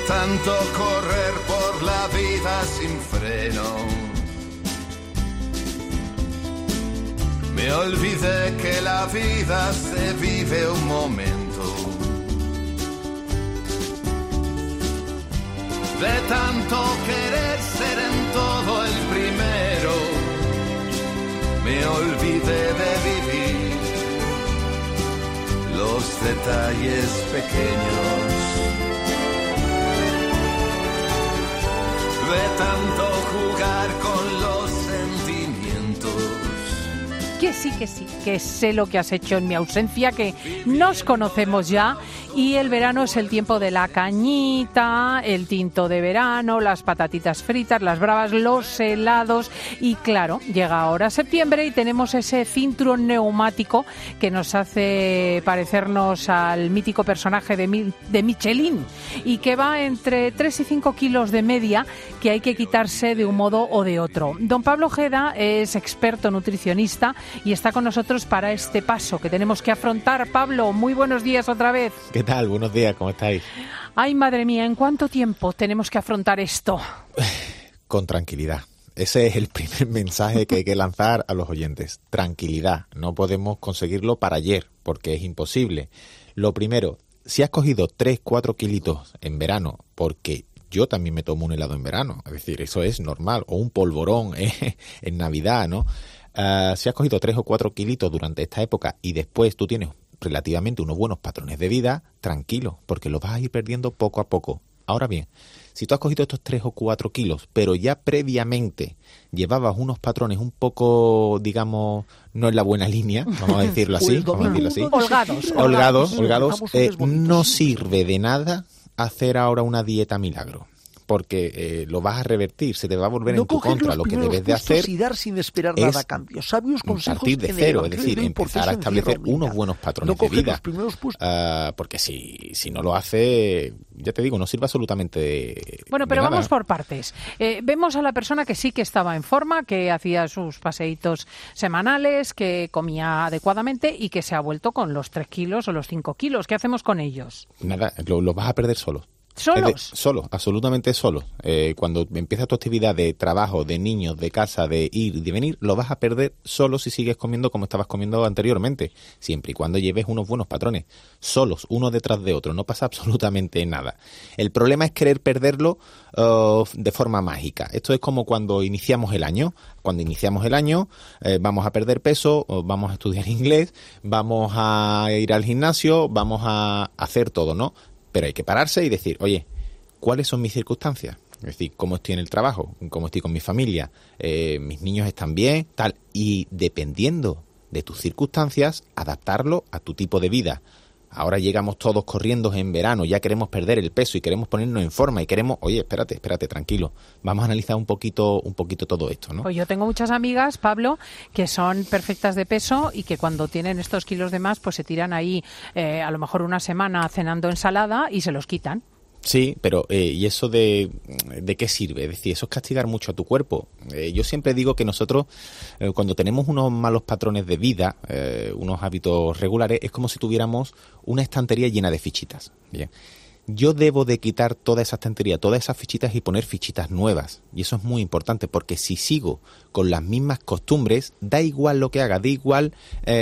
tanto correr por la vida sin freno. Me olvidé que la vida se vive un momento. De tanto querer ser en todo el primero, me olvidé de vivir los detalles pequeños. De tanto jugar con los sentimientos. Que sí, que sé lo que has hecho en mi ausencia, que nos conocemos ya, y el verano es el tiempo de la cañita, el tinto de verano, las patatitas fritas, las bravas, los helados, y claro, llega ahora septiembre y tenemos ese cinturón neumático que nos hace parecernos al mítico personaje de Michelin, y que va entre 3 y 5 kilos de media que hay que quitarse de un modo o de otro. Don Pablo Ojeda es experto nutricionista y está con nosotros para este paso que tenemos que afrontar. Pablo, muy buenos días otra vez. ¿Qué tal? Buenos días, ¿cómo estáis? Ay, madre mía, ¿en cuánto tiempo tenemos que afrontar esto? Con tranquilidad. Ese es el primer mensaje que hay que lanzar a los oyentes. Tranquilidad. No podemos conseguirlo para ayer, porque es imposible. Lo primero, si has cogido 3-4 kilitos en verano, porque yo también me tomo un helado en verano, es decir, eso es normal, o un polvorón en Navidad, ¿no? Si has cogido 3 o 4 kilitos durante esta época y después tú tienes relativamente unos buenos patrones de vida, tranquilo, porque los vas a ir perdiendo poco a poco. Ahora bien, si tú has cogido estos 3 o 4 kilos, pero ya previamente llevabas unos patrones un poco, digamos, no en la buena línea, vamos a decirlo así, holgados, no sirve de nada hacer ahora una dieta milagro. Porque lo vas a revertir, se te va a volver en tu contra. Lo que debes de hacer y dar sin esperar nada a cambio. Sabios consejos partir de cero, es decir, empezar a establecer unos buenos patrones de vida. Porque si no lo hace, ya te digo, no sirve absolutamente. Bueno, pero de nada. Vamos por partes. Vemos a la persona que sí que estaba en forma, que hacía sus paseitos semanales, que comía adecuadamente y que se ha vuelto con los 3 kilos o los 5 kilos. ¿Qué hacemos con ellos? Nada, lo vas a perder solo. ¿Solos? Absolutamente solos. Cuando empieza tu actividad de trabajo, de niños, de casa, de ir y de venir, lo vas a perder solo si sigues comiendo como estabas comiendo anteriormente, siempre y cuando lleves unos buenos patrones, solos, uno detrás de otro, no pasa absolutamente nada. El problema es querer perderlo de forma mágica. Esto es como cuando iniciamos el año. Cuando iniciamos el año vamos a perder peso, vamos a estudiar inglés, vamos a ir al gimnasio, vamos a hacer todo, ¿no? Pero hay que pararse y decir, oye, ¿cuáles son mis circunstancias? Es decir, ¿cómo estoy en el trabajo? ¿Cómo estoy con mi familia? ¿Mis niños están bien? Tal. Y dependiendo de tus circunstancias, adaptarlo a tu tipo de vida. Ahora llegamos todos corriendo en verano, ya queremos perder el peso y queremos ponernos en forma y queremos, oye, espérate, tranquilo. Vamos a analizar un poquito todo esto, ¿no? Pues yo tengo muchas amigas, Pablo, que son perfectas de peso y que cuando tienen estos kilos de más, pues se tiran ahí a lo mejor una semana cenando ensalada y se los quitan. Sí, pero ¿y eso de qué sirve? Es decir, eso es castigar mucho a tu cuerpo. Yo siempre digo que nosotros, cuando tenemos unos malos patrones de vida, unos hábitos regulares, es como si tuviéramos una estantería llena de fichitas. Bien. Yo debo de quitar toda esa estantería, todas esas fichitas y poner fichitas nuevas. Y eso es muy importante porque si sigo con las mismas costumbres, da igual lo que haga, da igual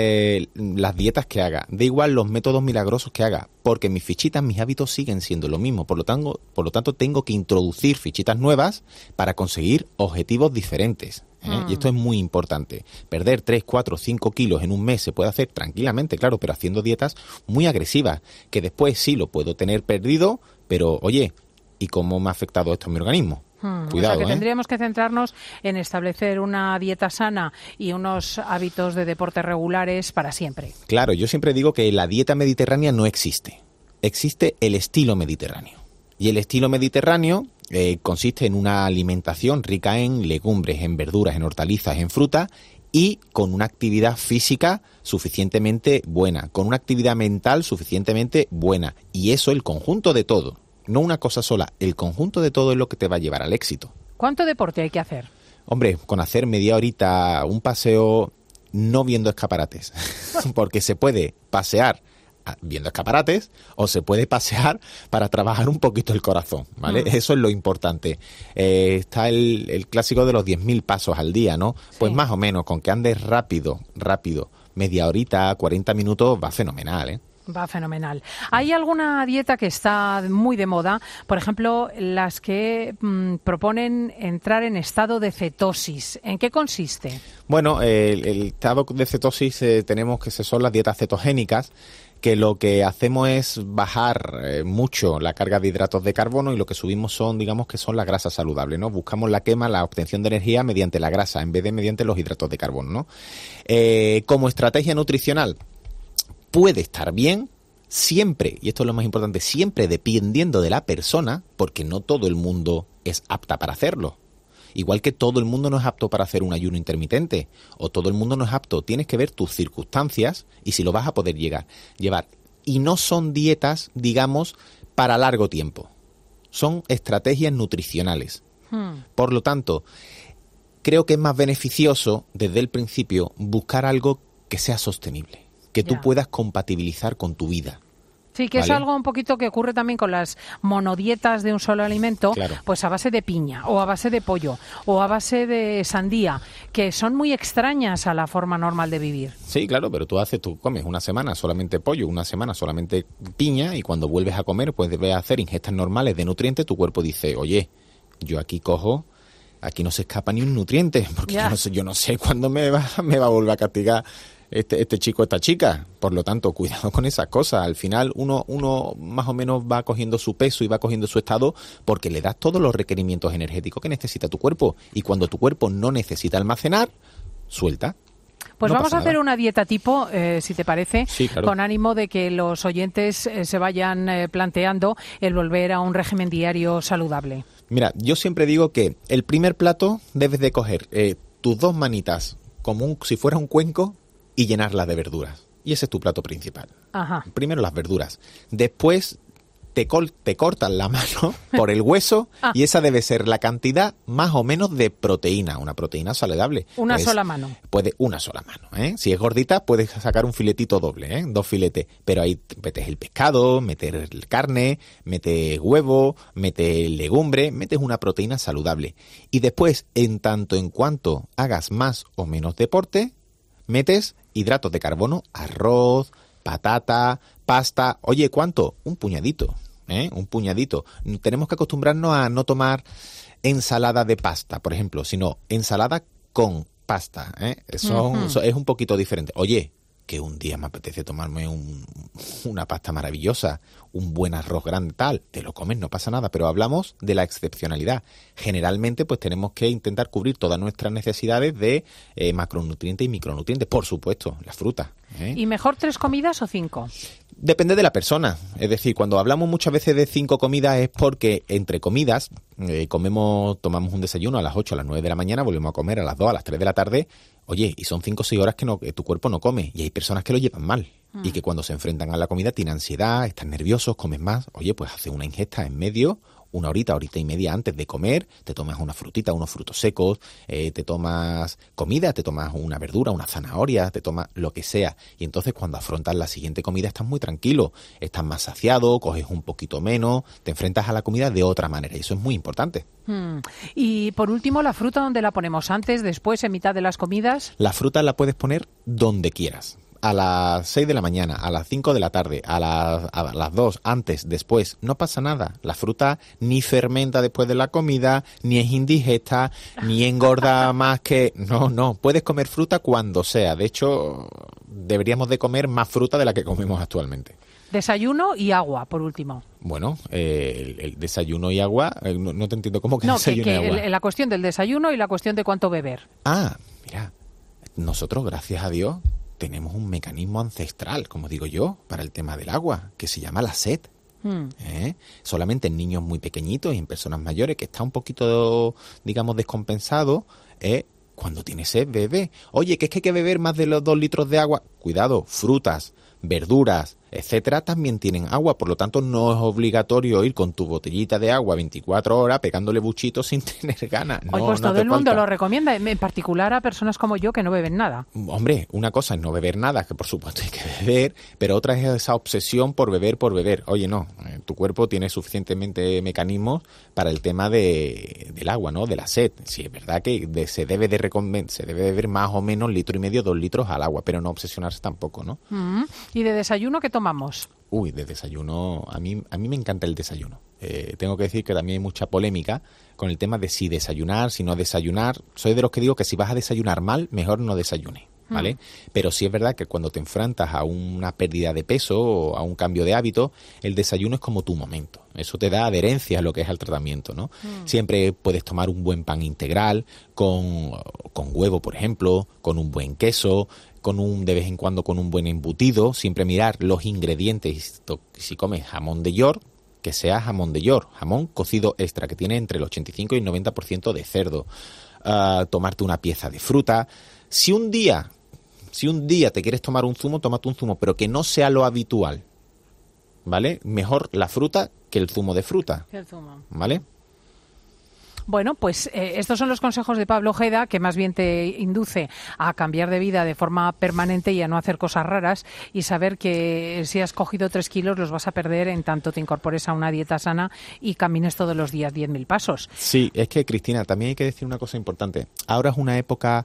las dietas que haga, da igual los métodos milagrosos que haga, porque mis fichitas, mis hábitos siguen siendo lo mismo. Por lo tanto, tengo que introducir fichitas nuevas para conseguir objetivos diferentes. Y esto es muy importante. Perder 3, 4, 5 kilos en un mes se puede hacer tranquilamente, claro, pero haciendo dietas muy agresivas, que después sí lo puedo tener perdido, pero oye, ¿y cómo me ha afectado esto en mi organismo? Cuidado, o sea que tendríamos que centrarnos en establecer una dieta sana y unos hábitos de deporte regulares para siempre. Claro, yo siempre digo que la dieta mediterránea no existe. Existe el estilo mediterráneo. Y el estilo mediterráneo consiste en una alimentación rica en legumbres, en verduras, en hortalizas, en fruta y con una actividad física suficientemente buena, con una actividad mental suficientemente buena. Y eso, el conjunto de todo, no una cosa sola, el conjunto de todo es lo que te va a llevar al éxito. ¿Cuánto deporte hay que hacer? Hombre, con hacer media horita un paseo no viendo escaparates, porque se puede pasear viendo escaparates o se puede pasear para trabajar un poquito el corazón, ¿vale? Eso es lo importante. Está el clásico de los 10.000 pasos al día, ¿no? Pues más o menos, con que andes rápido, media horita, 40 minutos, va fenomenal, ¿eh? Va fenomenal. ¿Hay alguna dieta que está muy de moda? Por ejemplo, las que proponen entrar en estado de cetosis. ¿En qué consiste? Bueno, el estado de cetosis tenemos que son las dietas cetogénicas, que lo que hacemos es bajar mucho la carga de hidratos de carbono y lo que subimos son, digamos, que son las grasas saludables, ¿no? Buscamos la quema, la obtención de energía mediante la grasa en vez de mediante los hidratos de carbono, ¿no? Como estrategia nutricional, puede estar bien, siempre, y esto es lo más importante, siempre dependiendo de la persona, porque no todo el mundo es apta para hacerlo. Igual que todo el mundo no es apto para hacer un ayuno intermitente, o todo el mundo no es apto. Tienes que ver tus circunstancias y si lo vas a poder llevar. Y no son dietas, digamos, para largo tiempo. Son estrategias nutricionales. Por lo tanto, creo que es más beneficioso desde el principio buscar algo que sea sostenible, que tú puedas compatibilizar con tu vida. Sí, que ¿vale? Es algo un poquito que ocurre también con las monodietas de un solo alimento, claro. Pues a base de piña, o a base de pollo, o a base de sandía, que son muy extrañas a la forma normal de vivir. Sí, claro, pero tú comes una semana solamente pollo, una semana solamente piña, y cuando vuelves a comer, pues debes hacer ingestas normales de nutrientes, tu cuerpo dice, oye, yo aquí no se escapa ni un nutriente, porque yo no sé cuándo me va a volver a castigar este chico, esta chica. Por lo tanto, cuidado con esas cosas. Al final uno más o menos va cogiendo su peso y va cogiendo su estado porque le das todos los requerimientos energéticos que necesita tu cuerpo. Y cuando tu cuerpo no necesita almacenar, suelta. Pues no vamos a hacer una dieta tipo, si te parece, sí, claro. Con ánimo de que los oyentes se vayan planteando el volver a un régimen diario saludable. Mira, yo siempre digo que el primer plato debes de coger tus dos manitas como si fuera un cuenco y llenarlas de verduras. Y ese es tu plato principal. Ajá. Primero las verduras. Después te cortan la mano por el hueso y esa debe ser la cantidad más o menos de proteína, una proteína saludable. Una sola mano. Una sola mano, ¿eh? Si es gordita puedes sacar un filetito doble, ¿eh? 2 filetes, pero ahí metes el pescado, metes carne, metes huevo, metes legumbre, metes una proteína saludable. Y después, en tanto en cuanto hagas más o menos deporte, metes hidratos de carbono, arroz, patata, pasta. Oye, ¿cuánto? Un puñadito, ¿eh? Un puñadito. Tenemos que acostumbrarnos a no tomar ensalada de pasta, por ejemplo, sino ensalada con pasta, ¿eh? Eso es un poquito diferente. Oye, que un día me apetece tomarme una pasta maravillosa, un buen arroz grande, tal, te lo comes, no pasa nada, pero hablamos de la excepcionalidad. Generalmente, pues tenemos que intentar cubrir todas nuestras necesidades de macronutrientes y micronutrientes, por supuesto, las frutas, ¿eh? ¿Y mejor 3 comidas o 5? Depende de la persona. Es decir, cuando hablamos muchas veces de 5 comidas es porque entre comidas tomamos un desayuno a las 8, a las 9 de la mañana, volvemos a comer a las 2, a las 3 de la tarde. Oye, y son 5 o 6 horas que tu cuerpo no come. Y hay personas que lo llevan mal. Y que cuando se enfrentan a la comida tienen ansiedad, están nerviosos, comen más. Oye, pues hace una ingesta en medio, una horita y media antes de comer, te tomas una frutita, unos frutos secos, te tomas comida, te tomas una verdura, una zanahoria, te tomas lo que sea. Y entonces cuando afrontas la siguiente comida estás muy tranquilo, estás más saciado, coges un poquito menos, te enfrentas a la comida de otra manera. Y eso es muy importante. Y por último, ¿la fruta dónde la ponemos? ¿Antes, después, en mitad de las comidas? La fruta la puedes poner donde quieras. A las 6 de la mañana, a las 5 de la tarde, a las 2, antes, después, no pasa nada. La fruta ni fermenta después de la comida, ni es indigesta, ni engorda más que... No, puedes comer fruta cuando sea. De hecho, deberíamos de comer más fruta de la que comemos actualmente. Desayuno y agua, por último. Bueno, el desayuno y agua, no te entiendo cómo que desayuno y agua. La cuestión del desayuno y la cuestión de cuánto beber. Mira, nosotros, gracias a Dios, tenemos un mecanismo ancestral, como digo yo, para el tema del agua, que se llama la sed. Solamente en niños muy pequeñitos y en personas mayores, que está un poquito, digamos, descompensado, cuando tiene sed, bebe. Oye, que es que hay que beber más de los 2 litros de agua. Cuidado, frutas, verduras, etcétera, también tienen agua. Por lo tanto, no es obligatorio ir con tu botellita de agua 24 horas pegándole buchitos sin tener ganas. No, Hoy pues no todo hace el mundo falta. lo recomienda, en particular a personas como yo que no beben nada. Hombre, una cosa es no beber nada, que por supuesto hay que beber, pero otra es esa obsesión por beber, por beber. Oye, no, tu cuerpo tiene suficientemente mecanismos para el tema del agua, ¿no? De la sed. Sí, es verdad que se debe beber más o menos 1,5 litros, 2 litros al agua, pero no obsesionarse tampoco, ¿no? ¿Y de desayuno qué tomamos? Uy, de desayuno, a mí me encanta el desayuno. Tengo que decir que también hay mucha polémica con el tema de si desayunar, si no desayunar. Soy de los que digo que si vas a desayunar mal, mejor no desayunes, ¿vale? Pero sí es verdad que cuando te enfrentas a una pérdida de peso o a un cambio de hábito, el desayuno es como tu momento. Eso te da adherencia a lo que es el tratamiento, ¿no? Siempre puedes tomar un buen pan integral con huevo, por ejemplo, con un buen queso, de vez en cuando con un buen embutido. Siempre mirar los ingredientes. Si comes jamón de York, que sea jamón de York, jamón cocido extra, que tiene entre el 85 y el 90% de cerdo. Tomarte una pieza de fruta. Si un día te quieres tomar un zumo, tómate un zumo, pero que no sea lo habitual, ¿vale? Mejor la fruta que el zumo de fruta, ¿vale? Bueno, pues estos son los consejos de Pablo Ojeda, que más bien te induce a cambiar de vida de forma permanente y a no hacer cosas raras, y saber que si has cogido 3 kilos los vas a perder en tanto te incorpores a una dieta sana y camines todos los días 10.000 pasos. Sí, es que, Cristina, también hay que decir una cosa importante. Ahora es una época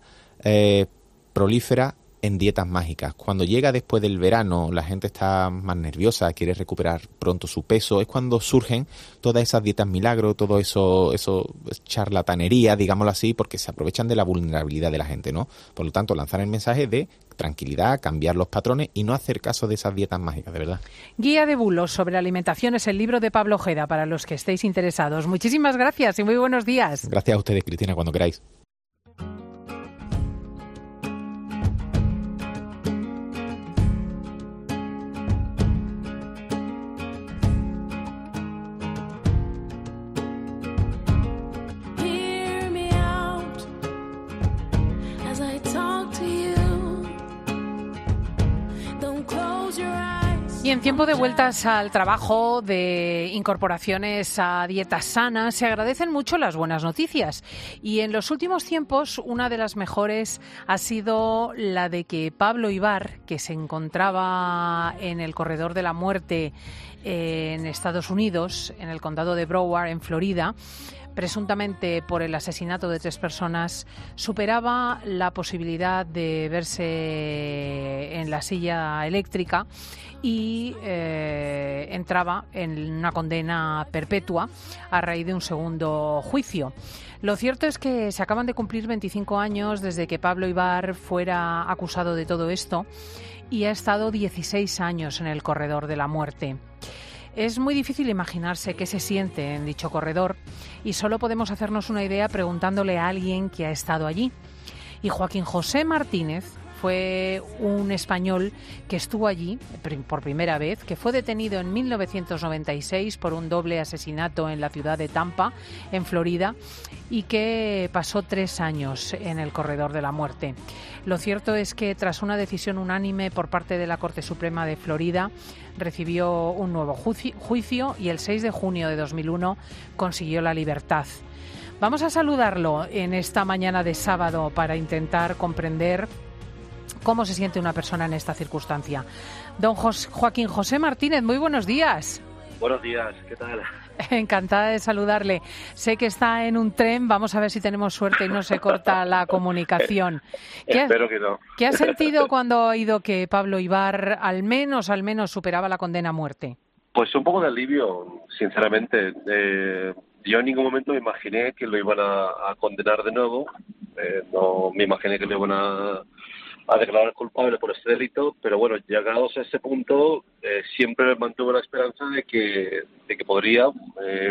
prolífera en dietas mágicas. Cuando llega después del verano, la gente está más nerviosa, quiere recuperar pronto su peso, es cuando surgen todas esas dietas milagro, todo eso charlatanería, digámoslo así, porque se aprovechan de la vulnerabilidad de la gente, ¿no? Por lo tanto, lanzar el mensaje de tranquilidad, cambiar los patrones y no hacer caso de esas dietas mágicas, de verdad. Guía de bulos sobre alimentación es el libro de Pablo Ojeda, para los que estéis interesados. Muchísimas gracias y muy buenos días. Gracias a ustedes, Cristina, cuando queráis. Y en tiempo de vueltas al trabajo, de incorporaciones a dietas sanas, se agradecen mucho las buenas noticias. Y en los últimos tiempos, una de las mejores ha sido la de que Pablo Ibar, que se encontraba en el corredor de la muerte en Estados Unidos, en el condado de Broward, en Florida, presuntamente por el asesinato de 3 personas, superaba la posibilidad de verse en la silla eléctrica y entraba en una condena perpetua a raíz de un segundo juicio. Lo cierto es que se acaban de cumplir 25 años desde que Pablo Ibar fuera acusado de todo esto y ha estado 16 años en el corredor de la muerte. Es muy difícil imaginarse qué se siente en dicho corredor y solo podemos hacernos una idea preguntándole a alguien que ha estado allí. Y Joaquín José Martínez fue un español que estuvo allí por primera vez, que fue detenido en 1996 por un doble asesinato en la ciudad de Tampa, en Florida, y que pasó 3 años en el corredor de la muerte. Lo cierto es que tras una decisión unánime por parte de la Corte Suprema de Florida, recibió un nuevo juicio y el 6 de junio de 2001 consiguió la libertad. Vamos a saludarlo en esta mañana de sábado para intentar comprender cómo se siente una persona en esta circunstancia. Don Joaquín José Martínez, muy buenos días. Buenos días, ¿qué tal? Encantada de saludarle. Sé que está en un tren, vamos a ver si tenemos suerte y no se corta la comunicación. Espero que no. ¿Qué ha sentido cuando ha oído que Pablo Ibar al menos superaba la condena a muerte? Pues un poco de alivio, sinceramente. Yo en ningún momento me imaginé que lo iban a condenar de nuevo. No me imaginé que lo iban a declarar culpable por este delito, pero bueno, llegados a ese punto, siempre mantuve la esperanza de que podría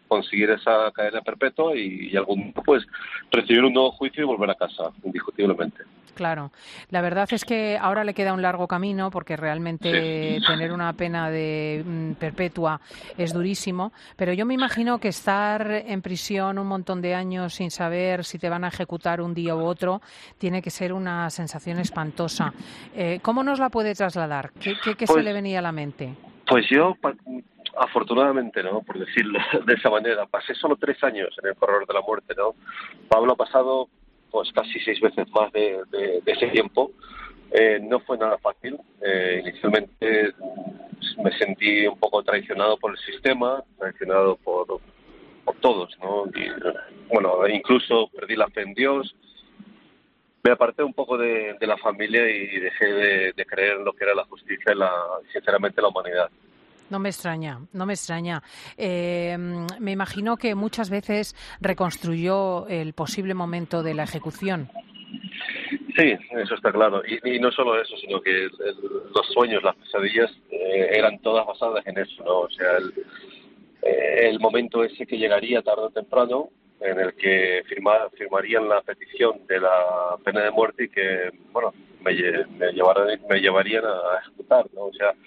conseguir esa cadena perpetua y algún día pues recibir un nuevo juicio y volver a casa, indiscutiblemente. Claro, la verdad es que ahora le queda un largo camino porque realmente tener una pena de perpetua es durísimo, pero yo me imagino que estar en prisión un montón de años sin saber si te van a ejecutar un día u otro tiene que ser una sensación espantosa. ¿Cómo nos la puede trasladar? ¿Qué pues, se le venía a la mente? Pues yo, afortunadamente, ¿no?, por decirlo de esa manera, pasé solo 3 años en el corredor de la muerte, ¿no? Pablo ha pasado pues casi 6 veces más de ese tiempo. No fue nada fácil. Inicialmente me sentí un poco traicionado por el sistema, traicionado por todos, ¿no? Y, bueno, incluso perdí la fe en Dios. Me aparté un poco de la familia y dejé de creer en lo que era la justicia y sinceramente la humanidad. No me extraña, no me extraña. Me imagino que muchas veces reconstruyó el posible momento de la ejecución. Sí, eso está claro. Y no solo eso, sino que los sueños, las pesadillas eran todas basadas en eso, ¿no? O sea, el momento ese que llegaría tarde o temprano, en el que firmarían la petición de la pena de muerte y que, bueno, me llevarían a ejecutar, ¿no? O sea,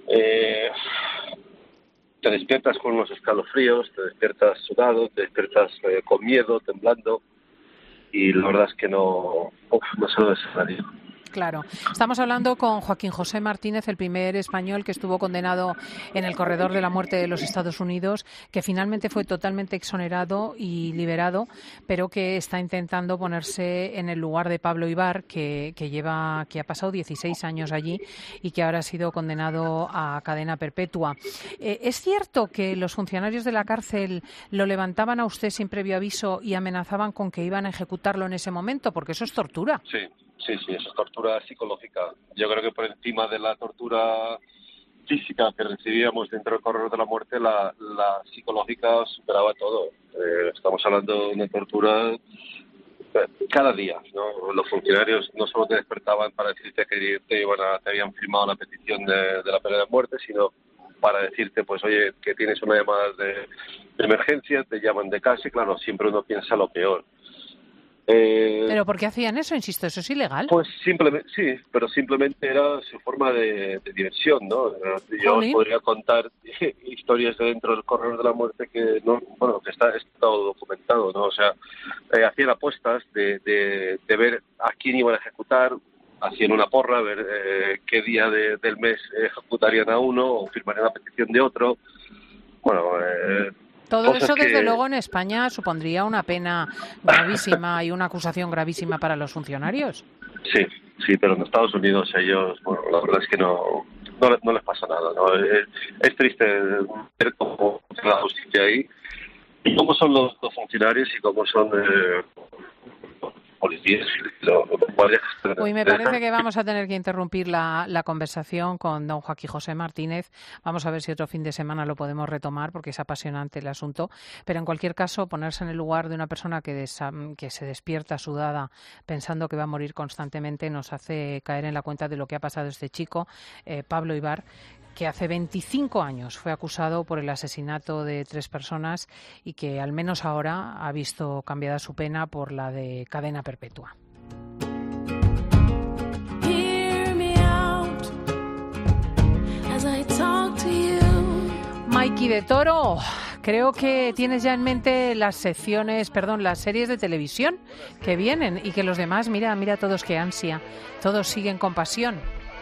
te despiertas con unos escalofríos, te despiertas sudado, te despiertas con miedo, temblando, y la verdad es que no se lo deseo. Claro. Estamos hablando con Joaquín José Martínez, el primer español que estuvo condenado en el corredor de la muerte de los Estados Unidos, que finalmente fue totalmente exonerado y liberado, pero que está intentando ponerse en el lugar de Pablo Ibar, que ha pasado 16 años allí y que ahora ha sido condenado a cadena perpetua. ¿Es cierto que los funcionarios de la cárcel lo levantaban a usted sin previo aviso y amenazaban con que iban a ejecutarlo en ese momento? Porque eso es tortura. Sí, eso es tortura psicológica. Yo creo que por encima de la tortura física que recibíamos dentro del corredor de la muerte, la psicológica superaba todo. Estamos hablando de una tortura cada día, ¿no? Los funcionarios no solo te despertaban para decirte que te habían firmado la petición de la pena de muerte, sino para decirte, pues, oye, que tienes una llamada de emergencia, te llaman de casa y, claro, siempre uno piensa lo peor. ¿Pero por qué hacían eso? Insisto, ¿eso es ilegal? Pues simplemente era su forma de diversión, ¿no? Yo os podría contar historias de dentro del corredor de la muerte que está todo documentado, ¿no? O sea, hacían apuestas de ver a quién iban a ejecutar, hacían una porra, ver qué día del mes ejecutarían a uno o firmarían la petición de otro. Bueno, todo eso, desde luego, en España supondría una pena gravísima y una acusación gravísima para los funcionarios. Sí, pero en Estados Unidos ellos, bueno, la verdad es que no les pasa nada, ¿no? Es triste ver cómo es la justicia ahí y cómo son los funcionarios y cómo son policías. Uy, me parece que vamos a tener que interrumpir la conversación con don Joaquín José Martínez. Vamos a ver si otro fin de semana lo podemos retomar porque es apasionante el asunto. Pero en cualquier caso, ponerse en el lugar de una persona que se despierta sudada pensando que va a morir constantemente nos hace caer en la cuenta de lo que ha pasado este chico, Pablo Ibar, que hace 25 años fue acusado por el asesinato de 3 personas y que al menos ahora ha visto cambiada su pena por la de cadena perpetua. Maiki de Toro, creo que tienes ya en mente las series de televisión que vienen y que los demás, mira todos qué ansia, todos siguen con pasión.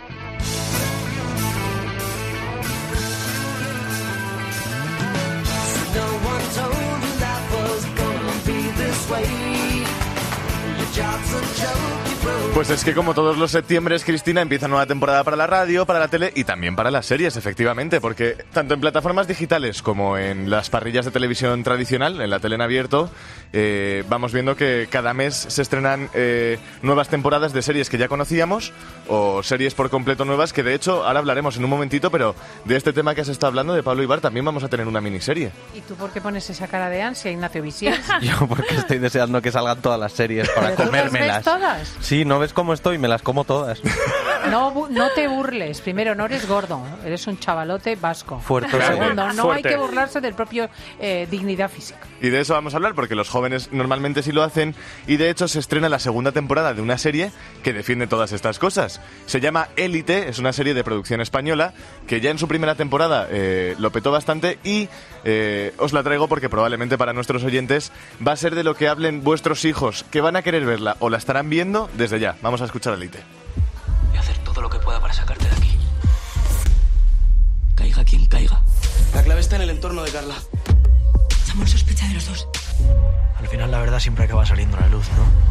Pues es que como todos los septiembres, Cristina, empieza nueva temporada para la radio, para la tele y también para las series, efectivamente, porque tanto en plataformas digitales como en las parrillas de televisión tradicional, en la tele en abierto, vamos viendo que cada mes se estrenan nuevas temporadas de series que ya conocíamos o series por completo nuevas que, de hecho, ahora hablaremos en un momentito, pero de este tema que has estado hablando, de Pablo Ibar, también vamos a tener una miniserie. ¿Y tú por qué pones esa cara de ansia, Ignacio Visier? Yo porque estoy deseando que salgan todas las series para comérmelas. ¿Ves todas? Sí, ¿no ves cómo estoy? Me las como todas. No te burles. Primero, no eres gordo, eres un chavalote vasco. Fuerte. Segundo, no Fuerte. hay que burlarse del propio dignidad física. Y de eso vamos a hablar porque los jóvenes normalmente sí lo hacen y de hecho se estrena la segunda temporada de una serie que defiende todas estas cosas. Se llama Élite, es una serie de producción española que ya en su primera temporada lo petó bastante y os la traigo porque probablemente para nuestros oyentes va a ser de lo que hablen vuestros hijos que van a querer verla o la estarán viendo desde ya. Vamos a escuchar Élite. Voy a hacer todo lo que pueda para sacarte de aquí. Caiga quien caiga. La clave está en el entorno de Carla. Samuel sospecha de los dos. Al final la verdad siempre acaba saliendo a la luz, ¿no?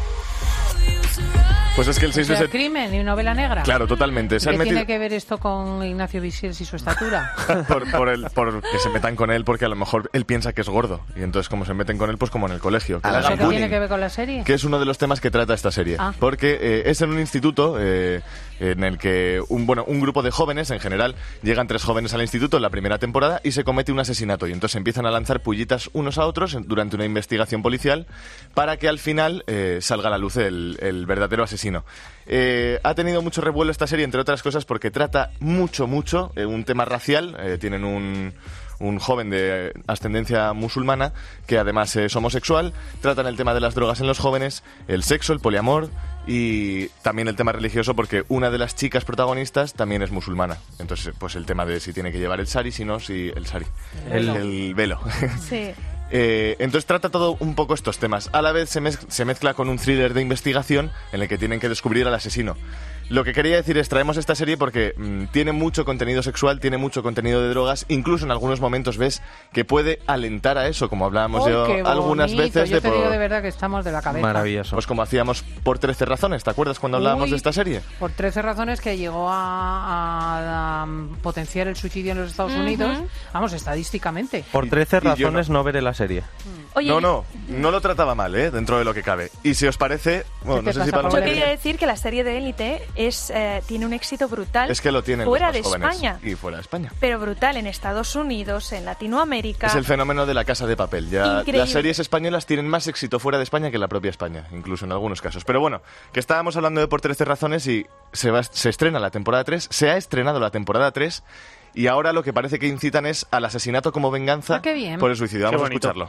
Pues es que el 6 de O sea, septiembre... crimen y novela negra. Claro, totalmente. Se ¿Qué han metido... tiene que ver esto con Ignacio Visiers y su estatura? por que se metan con él porque a lo mejor él piensa que es gordo y entonces como se meten con él pues como en el colegio que le ¿Eso hagan qué bullying, tiene que ver con la serie? que es uno de los temas que trata esta serie porque es en un instituto en el que un grupo de jóvenes en general llegan 3 jóvenes al instituto en la primera temporada y se comete un asesinato y entonces empiezan a lanzar pullitas unos a otros durante una investigación policial para que al final salga a la luz el verdadero asesino. Ha tenido mucho revuelo esta serie, entre otras cosas, porque trata mucho un tema racial. Tienen un joven de ascendencia musulmana que además es homosexual. Tratan el tema de las drogas en los jóvenes, el sexo, el poliamor y también el tema religioso porque una de las chicas protagonistas también es musulmana. Entonces, pues el tema de si tiene que llevar el sari, si no, si el velo. Sí. Entonces trata todo un poco estos temas. A la vez se mezcla con un thriller de investigación en el que tienen que descubrir al asesino. Lo que quería decir es, traemos esta serie porque tiene mucho contenido sexual, tiene mucho contenido de drogas, incluso en algunos momentos ves que puede alentar a eso, como hablábamos algunas veces. Yo te digo de verdad que estamos de la cabeza. Maravilloso. Pues como hacíamos por 13 razones, ¿te acuerdas cuando hablábamos de esta serie? Por 13 razones que llegó a potenciar el suicidio en los Estados Unidos, vamos, estadísticamente. Por 13 razones yo no veré la serie. Oye, No lo trataba mal, dentro de lo que cabe. Y si os parece, bueno, no sé si para yo quería decir que la serie de Élite tiene un éxito brutal. Es que lo tienen fuera los de más jóvenes España. y fuera de España. Pero brutal en Estados Unidos, en Latinoamérica. Es el fenómeno de la Casa de Papel. Ya Increíble. las series españolas tienen más éxito fuera de España que en la propia España, incluso en algunos casos. Pero bueno, que estábamos hablando de por 13 razones y se estrena la temporada 3, se ha estrenado la temporada 3 y ahora lo que parece que incitan es al asesinato como venganza qué bien. por el suicidio. Vamos Qué a bonito. escucharlo.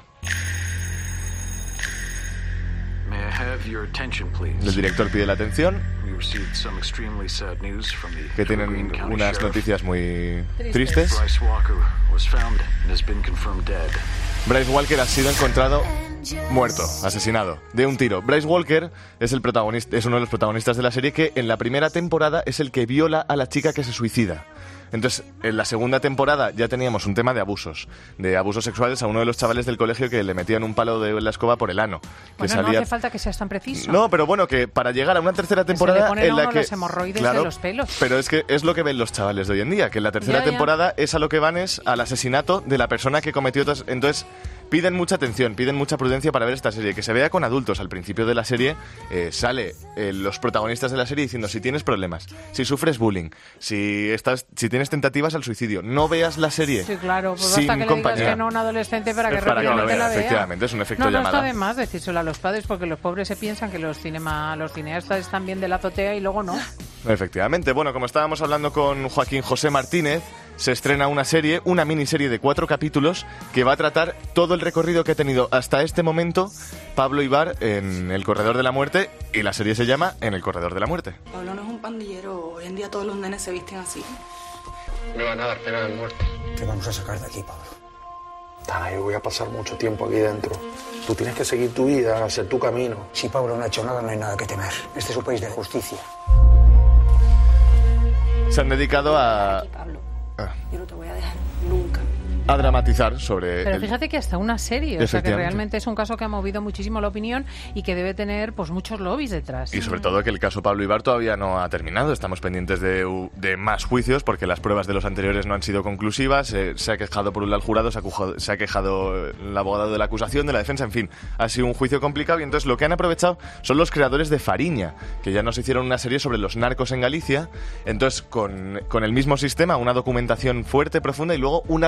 May I have your attention, please? El director pide la atención, We received some extremely sad news from the que Greene tienen County unas Sheriff. noticias muy tristes. Bryce Walker was found and has been confirmed dead. Bryce Walker ha sido encontrado muerto, asesinado, de un tiro. Bryce Walker es el protagonista, es uno de los protagonistas de la serie que en la primera temporada es el que viola a la chica que se suicida. Entonces, en la segunda temporada ya teníamos un tema de abusos sexuales a uno de los chavales del colegio que le metían un palo de la escoba por el ano. Que Bueno, no hace falta que seas tan preciso. No, pero bueno, que para llegar a una tercera temporada se le ponen en a la uno que los hemorroides de los pelos. Pero es que es lo que ven los chavales de hoy en día, que en la tercera Ya, ya. temporada es a lo que van es al asesinato de la persona que cometió todas. Entonces piden mucha atención, piden mucha prudencia para ver esta serie, que se vea con adultos. Al principio de la serie sale los protagonistas de la serie diciendo si tienes problemas, si sufres bullying, si tienes tentativas al suicidio, no veas la serie. Sí, claro, pues sin basta que le compañía. digas que no a un adolescente para que Para que lo rápidamente vea, la vea. efectivamente, es un efecto no llamada. está de más decírselo a los padres porque los pobres se piensan que los cineastas están bien de la azotea y luego no. Efectivamente. Bueno, como estábamos hablando con Joaquín José Martínez, se estrena una miniserie de 4 capítulos que va a tratar todo el recorrido que ha tenido hasta este momento Pablo Ibar en El Corredor de la Muerte, y la serie se llama En el Corredor de la Muerte. Pablo no es un pandillero, hoy en día todos los nenes se visten así. Me van a dar pena de muerte. Te vamos a sacar de aquí, Pablo. Tana, yo voy a pasar mucho tiempo aquí dentro. Tú tienes que seguir tu vida, hacer tu camino. Si Pablo no ha hecho nada, no hay nada que temer. Este es un país de justicia. Se han dedicado a... Aquí, Pablo. Yo no te voy a dejar nunca. A dramatizar sobre... Pero fíjate que hasta una serie, o sea que Efectivamente. realmente es un caso que ha movido muchísimo la opinión y que debe tener pues muchos lobbies detrás. Y sobre todo que el caso Pablo Ibar todavía no ha terminado. Estamos pendientes de más juicios porque las pruebas de los anteriores no han sido conclusivas. Se ha quejado por un lado el jurado, se ha quejado el abogado de la acusación, de la defensa, en fin. Ha sido un juicio complicado y entonces lo que han aprovechado son los creadores de Fariña, que ya nos hicieron una serie sobre los narcos en Galicia. Entonces con el mismo sistema, una documentación fuerte, profunda y luego una dramatización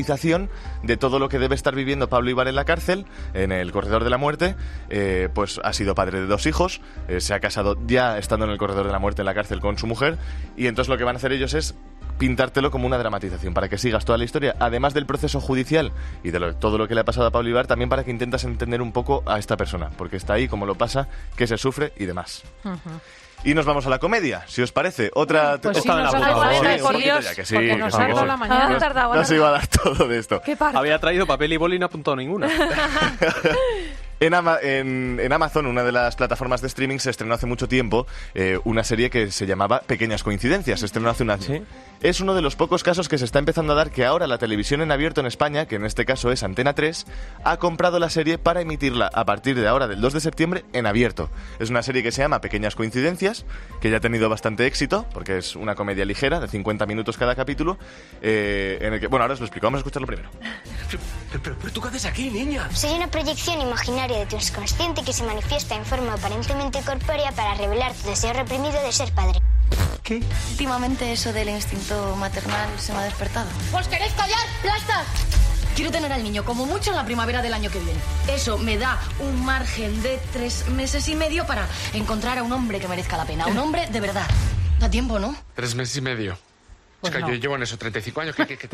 dramatización de todo lo que debe estar viviendo Pablo Ibar en la cárcel, en el corredor de la muerte. Pues ha sido padre de 2 hijos, se ha casado ya estando en el corredor de la muerte en la cárcel con su mujer, y entonces lo que van a hacer ellos es pintártelo como una dramatización, para que sigas toda la historia, además del proceso judicial y de todo lo que le ha pasado a Pablo Ibar, también para que intentas entender un poco a esta persona, porque está ahí, cómo lo pasa, qué se sufre y demás. Y nos vamos a la comedia, si os parece. Otra... Pues sí, nos ha dado por Dios, porque nos ha dado la mañana. No se iba a dar todo de esto. Había traído papel y boli y no ha apuntado ninguna. En Amazon, una de las plataformas de streaming, se estrenó hace mucho tiempo una serie que se llamaba Pequeñas Coincidencias. Se estrenó hace un año. ¿Sí? Es uno de los pocos casos que se está empezando a dar que ahora la televisión en abierto en España, que en este caso es Antena 3, ha comprado la serie para emitirla a partir de ahora, del 2 de septiembre, en abierto. Es una serie que se llama Pequeñas Coincidencias, que ya ha tenido bastante éxito, porque es una comedia ligera, de 50 minutos cada capítulo, en el que... Bueno, ahora os lo explico, vamos a escucharlo primero. ¿Pero tú qué haces aquí, niña? Soy una proyección imaginaria de tu inconsciente que se manifiesta en forma aparentemente corpórea para revelar tu deseo reprimido de ser padre. ¿Qué? Últimamente eso del instinto maternal se me ha despertado. ¿Os queréis callar? ¡Plastas! Quiero tener al niño como mucho en la primavera del año que viene. Eso me da un margen de 3 meses y medio para encontrar a un hombre que merezca la pena. Un hombre de verdad. Da tiempo, ¿no? 3 meses y medio. Pues es que no. yo llevo en eso 35 años. ¿Qué te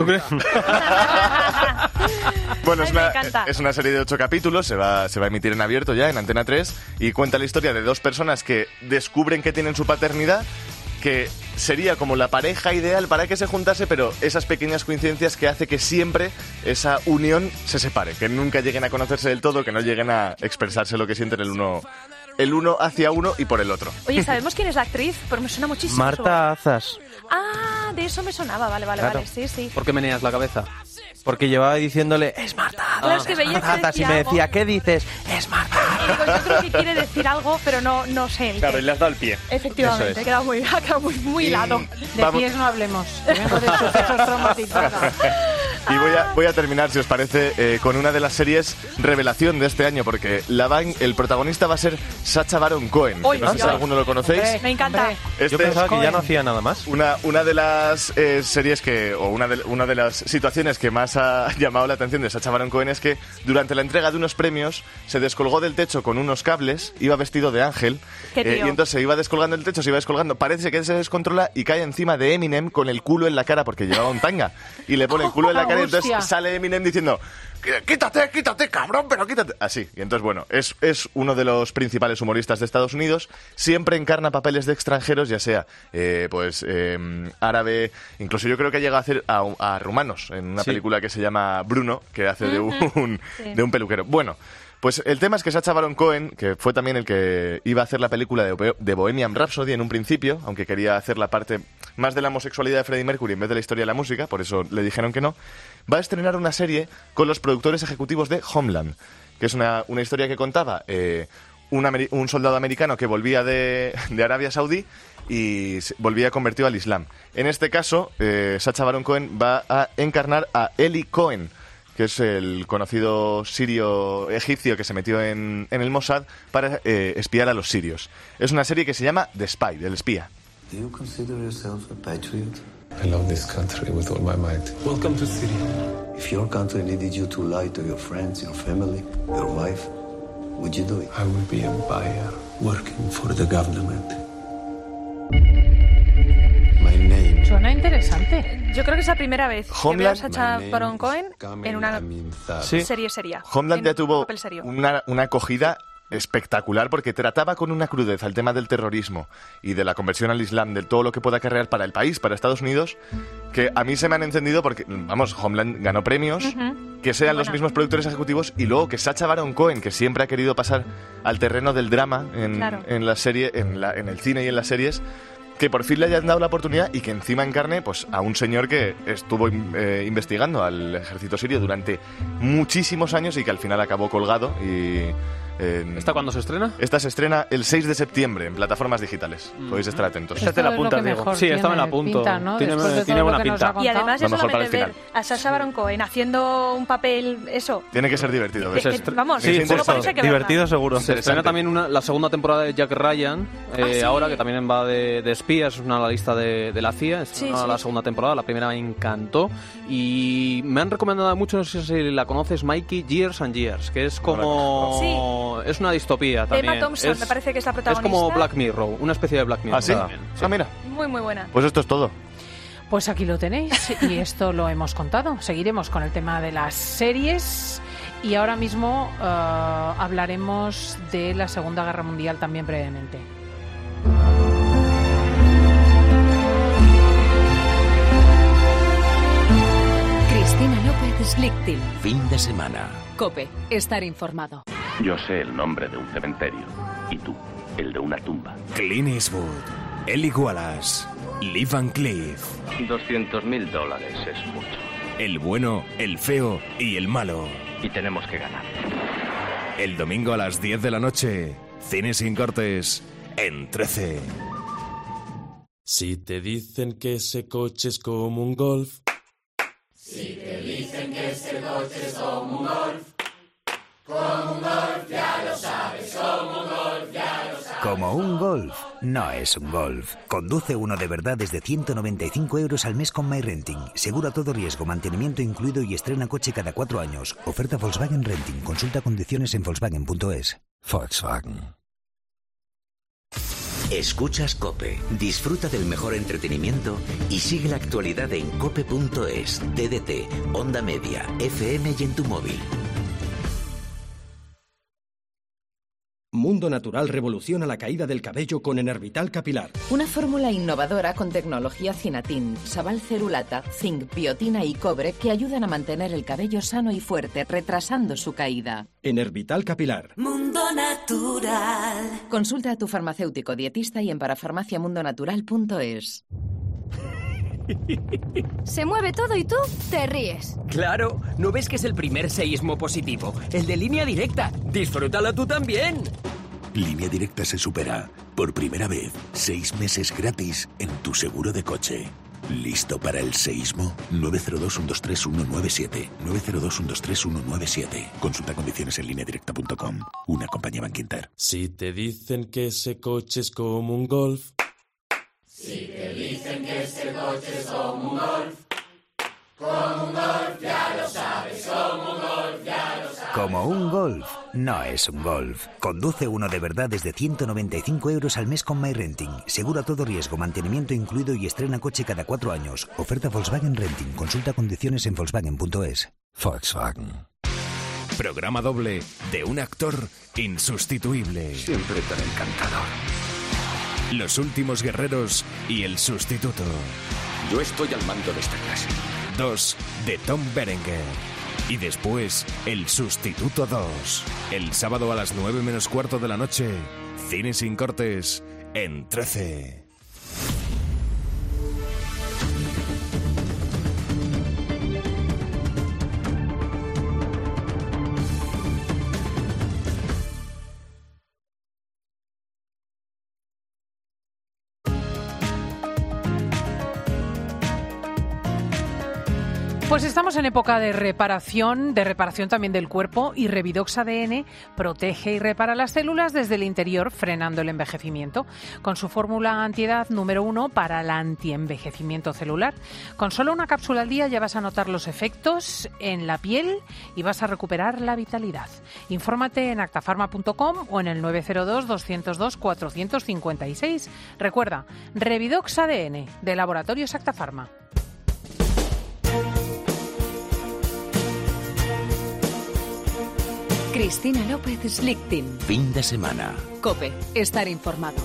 Bueno, es una serie de 8 capítulos, se va a emitir en abierto ya, en Antena 3, y cuenta la historia de 2 personas que descubren que tienen su paternidad, que sería como la pareja ideal para que se juntase, pero esas pequeñas coincidencias que hace que siempre esa unión se separe, que nunca lleguen a conocerse del todo, que no lleguen a expresarse lo que sienten el uno hacia uno y por el otro. Oye, ¿sabemos quién es la actriz? Porque me suena muchísimo. Marta Azas. Ah, de eso me sonaba, vale, Claro. sí. ¿Por qué meneas la cabeza? Porque llevaba diciéndole, es Marta. Claro, es que veía que Azas, y decía me algo. decía, ¿qué dices? Es Marta. Digo, yo creo que quiere decir algo, pero no sé el Claro, qué. y le has dado el pie. Efectivamente, Eso es. ha quedado muy hilado. De pies no hablemos, que vengo de sucesos traumatizados. Y voy a terminar, si os parece, con una de las series revelación de este año, porque el protagonista va a ser Sacha Baron Cohen. Uy, No sé si alguno lo conocéis. Me encanta. Yo pensaba que ya no hacía nada más. Una de las series una de las situaciones que más ha llamado la atención de Sacha Baron Cohen es que durante la entrega de unos premios se descolgó del techo con unos cables, iba vestido de ángel, Qué tío. y entonces se iba descolgando del techo, se iba descolgando, parece que se descontrola y cae encima de Eminem con el culo en la cara porque llevaba un tanga y le pone el culo en la cara y entonces Hostia. sale Eminem diciendo: quítate, cabrón, pero quítate. Así. Y entonces, bueno, es uno de los principales humoristas de Estados Unidos. Siempre encarna papeles de extranjeros, ya sea, árabe. Incluso yo creo que llega a hacer a rumanos en una película que se llama Bruno, que hace de un peluquero. Bueno, pues el tema es que Sacha Baron Cohen, que fue también el que iba a hacer la película de Bohemian Rhapsody en un principio, aunque quería hacer la parte más de la homosexualidad de Freddie Mercury en vez de la historia de la música, por eso le dijeron que no, va a estrenar una serie con los productores ejecutivos de Homeland, que es una historia que contaba un soldado americano que volvía de Arabia Saudí y volvía convertido al Islam. En este caso, Sacha Baron Cohen va a encarnar a Eli Cohen, que es el conocido sirio egipcio que se metió en el Mossad para espiar a los sirios. Es una serie que se llama The Spy, el espía. Do you consider yourself a patriot? I love this country with all my might. Welcome to Syria. If your country needed you to lie to your friends, your family, your wife, would you do it? I will be a buyer working for the government. My name. Suena interesante. Yo creo que es la primera vez que veo a Homeland. Sacha Baron Cohen en una serie seria. Homeland ya En tuvo papel serio. una acogida espectacular porque trataba con una crudeza el tema del terrorismo y de la conversión al Islam, de todo lo que pueda acarrear para el país, para Estados Unidos, que a mí se me han encendido porque, vamos, Homeland ganó premios, que sean los mismos productores ejecutivos y luego que Sacha Baron Cohen, que siempre ha querido pasar al terreno del drama en la serie, en el cine y en las series, que por fin le hayan dado la oportunidad y que encima encarne pues a un señor que estuvo investigando al ejército sirio durante muchísimos años y que al final acabó colgado y ¿Esta cuándo se estrena? Esta se estrena el 6 de septiembre en plataformas digitales. Podéis estar atentos. Esta te la apuntas, Diego. Sí, esta me la apunto. Pinta, ¿no? Tiene buena pinta. Y además Lo es mejor para solamente el ver a Sacha Baron Cohen haciendo un papel, eso. Tiene que ser divertido. Vamos, sí, solo por eso hay que verla. divertido seguro. Se estrena también la segunda temporada de Jack Ryan, ¿sí? ahora, que también va de espías, es una la lista de la CIA. La segunda temporada, la primera me encantó. Y me han recomendado mucho, no sé si la conoces, Mikey, Years and Years, que es como... Sí. Es una distopía también. Emma Thompson, me parece que es la protagonista. Es como Black Mirror, una especie de Black Mirror. ¿Ah, sí? Sí. Ah, mira. Muy, muy buena. Pues esto es todo. Pues aquí lo tenéis y esto lo hemos contado. Seguiremos con el tema de las series y ahora mismo hablaremos de la Segunda Guerra Mundial también brevemente. Cristina López Slichting. Fin de semana. COPE. Estar informado. Yo sé el nombre de un cementerio. Y tú, el de una tumba. Clint Eastwood. Eli Wallace. Lee Van Cleef. $200,000 es mucho. El bueno, el feo y el malo. Y tenemos que ganar. El domingo a las 10 de la noche. Cine sin cortes. En 13. Si te dicen que ese coche es como un Golf. Si te dicen que ese coche es como un Golf. Como un Golf, ya lo sabes, como un Golf, ya lo sabes. Como un Golf, no es un Golf. Conduce uno de verdad desde 195 € al mes con MyRenting. Seguro a todo riesgo, mantenimiento incluido y estrena coche cada 4 años. Oferta Volkswagen Renting. Consulta condiciones en Volkswagen.es. Volkswagen. Escuchas COPE. Disfruta del mejor entretenimiento y sigue la actualidad en cope.es, TDT, Onda Media, FM y en tu móvil. Mundo Natural revoluciona la caída del cabello con Enervital Capilar. Una fórmula innovadora con tecnología Cinatin, Sabal Cerulata, zinc, biotina y cobre que ayudan a mantener el cabello sano y fuerte, retrasando su caída. Enervital Capilar. Mundo Natural. Consulta a tu farmacéutico dietista y en parafarmaciamundonatural.es. Se mueve todo y tú te ríes. Claro, ¿no ves que es el primer seísmo positivo? El de Línea Directa. ¡Disfrútalo tú también! Línea Directa se supera. Por primera vez, 6 meses gratis en tu seguro de coche. ¿Listo para el seísmo? 902-123-197. 902-123-197. Consulta condiciones en lineadirecta.com. Una compañía Bankinter. Si te dicen que ese coche es como un Golf. Si te dicen que ese coche es como un Golf. Como un Golf, ya lo sabes, como un Golf, ya lo sabes. Como un Golf, no es un Golf. Conduce uno de verdad desde 195 € al mes con MyRenting. Seguro a todo riesgo, mantenimiento incluido y estrena coche cada 4 años. Oferta Volkswagen Renting. Consulta condiciones en Volkswagen.es. Volkswagen. Programa doble de un actor insustituible. Siempre tan encantador. Los últimos guerreros y el sustituto. Yo estoy al mando de esta clase. 2 de Tom Berenger. Y después, El Sustituto 2. El sábado a las 9 menos cuarto de la noche. Cine sin cortes en 13. Pues estamos en época de reparación también del cuerpo, y Revidox ADN protege y repara las células desde el interior, frenando el envejecimiento, con su fórmula antiedad número 1 para el antienvejecimiento celular. Con solo una cápsula al día ya vas a notar los efectos en la piel y vas a recuperar la vitalidad. Infórmate en actafarma.com o en el 902-202-456. Recuerda, Revidox ADN, de Laboratorios Actafarma. Cristina López Slichting. Fin de semana. COPE. Estar informado.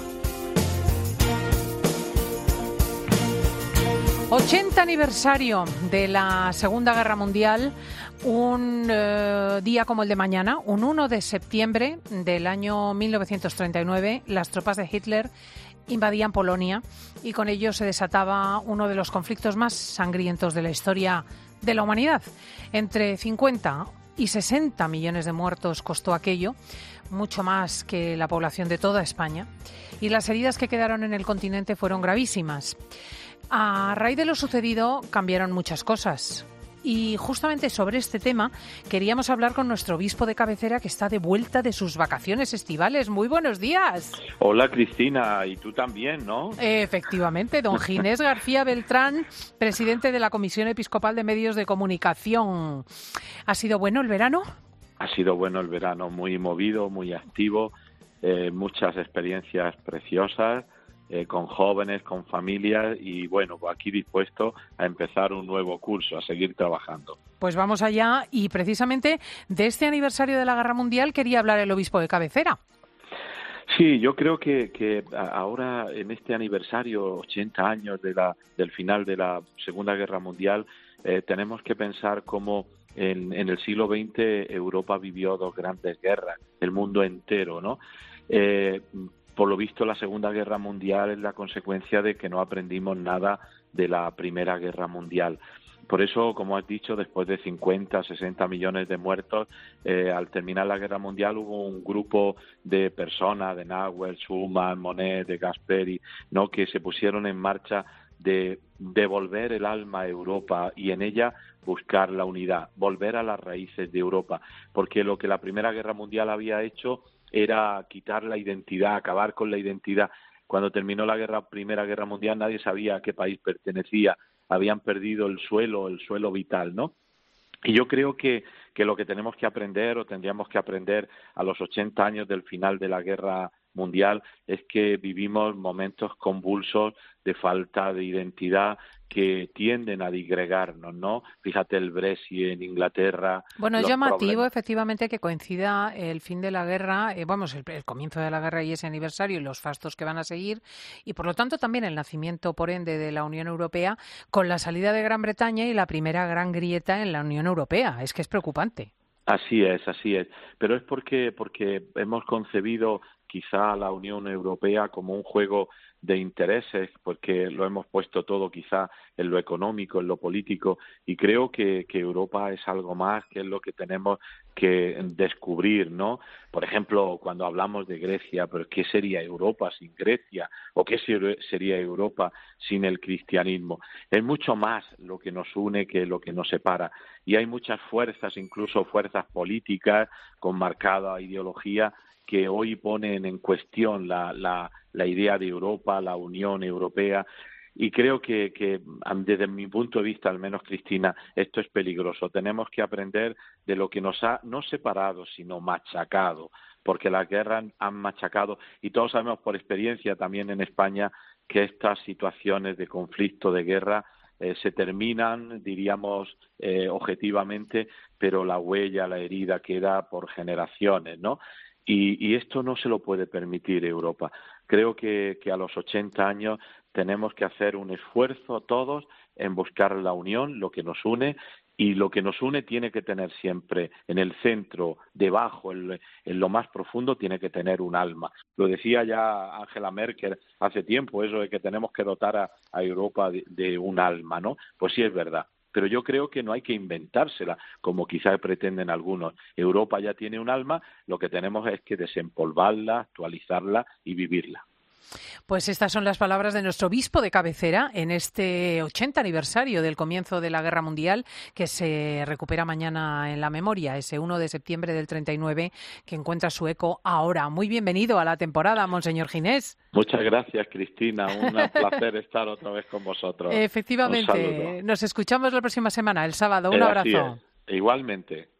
80 aniversario de la Segunda Guerra Mundial, un día como el de mañana, un 1 de septiembre del año 1939, las tropas de Hitler invadían Polonia y con ello se desataba uno de los conflictos más sangrientos de la historia de la humanidad. Entre 50 y 60 millones de muertos costó aquello, mucho más que la población de toda España, y las heridas que quedaron en el continente fueron gravísimas. A raíz de lo sucedido cambiaron muchas cosas. Y justamente sobre este tema queríamos hablar con nuestro obispo de cabecera, que está de vuelta de sus vacaciones estivales. Muy buenos días. Hola, Cristina, y tú también, ¿no? Efectivamente, don Ginés García Beltrán, presidente de la Comisión Episcopal de Medios de Comunicación. ¿Ha sido bueno el verano? Ha sido bueno el verano, muy movido, muy activo, muchas experiencias preciosas, con jóvenes, con familias y bueno, pues aquí dispuesto a empezar un nuevo curso, a seguir trabajando. Pues vamos allá, y precisamente de este aniversario de la Guerra Mundial quería hablar el obispo de cabecera. Sí, yo creo que ahora en este aniversario, 80 años del final de la Segunda Guerra Mundial, tenemos que pensar cómo en el siglo XX Europa vivió dos grandes guerras, el mundo entero, ¿no? Por lo visto, la Segunda Guerra Mundial es la consecuencia de que no aprendimos nada de la Primera Guerra Mundial. Por eso, como has dicho, después de 50, 60 millones de muertos, al terminar la Guerra Mundial hubo un grupo de personas, de Nauer, Schumann, Monnet, de Gasperi, ¿no?, que se pusieron en marcha de devolver el alma a Europa y en ella buscar la unidad, volver a las raíces de Europa, porque lo que la Primera Guerra Mundial había hecho era quitar la identidad, acabar con la identidad. Cuando terminó la Primera Guerra Mundial nadie sabía a qué país pertenecía, habían perdido el suelo vital, ¿no? Y yo creo que lo que tenemos que aprender, o tendríamos que aprender a los 80 años del final de la Guerra Mundial, es que vivimos momentos convulsos de falta de identidad que tienden a disgregarnos, ¿no? Fíjate el Brexit en Inglaterra. Bueno, es llamativo efectivamente que coincida el fin de la guerra, el comienzo de la guerra y ese aniversario y los fastos que van a seguir, y por lo tanto también el nacimiento, por ende, de la Unión Europea, con la salida de Gran Bretaña y la primera gran grieta en la Unión Europea. Es que es preocupante. Así es. Pero es porque hemos concebido quizá a la Unión Europea como un juego de intereses, porque lo hemos puesto todo quizá en lo económico, en lo político, y creo que Europa es algo más, que es lo que tenemos que descubrir, ¿no? Por ejemplo, cuando hablamos de Grecia, pero ¿qué sería Europa sin Grecia? ¿O qué sería Europa sin el cristianismo? Es mucho más lo que nos une que lo que nos separa, y hay muchas fuerzas, incluso fuerzas políticas con marcada ideología, que hoy ponen en cuestión la idea de Europa, la Unión Europea, y creo que desde mi punto de vista, al menos, Cristina, esto es peligroso. Tenemos que aprender de lo que nos ha no separado, sino machacado, porque las guerras han machacado, y todos sabemos por experiencia también en España que estas situaciones de conflicto, de guerra, se terminan, diríamos, objetivamente, pero la huella, la herida queda por generaciones, ¿no? Y esto no se lo puede permitir Europa. Creo que a los 80 años tenemos que hacer un esfuerzo todos en buscar la unión, lo que nos une, y lo que nos une tiene que tener siempre en el centro, debajo, en lo más profundo, tiene que tener un alma. Lo decía ya Angela Merkel hace tiempo, eso de que tenemos que dotar a Europa de un alma, ¿no? Pues sí, es verdad. Pero yo creo que no hay que inventársela, como quizás pretenden algunos. Europa ya tiene un alma, lo que tenemos es que desempolvarla, actualizarla y vivirla. Pues estas son las palabras de nuestro obispo de cabecera en este 80 aniversario del comienzo de la Guerra Mundial, que se recupera mañana en la memoria, ese 1 de septiembre del 39, que encuentra su eco ahora. Muy bienvenido a la temporada, Monseñor Ginés. Muchas gracias, Cristina. Un placer estar otra vez con vosotros. Efectivamente. Nos escuchamos la próxima semana, el sábado. Un abrazo. Igualmente.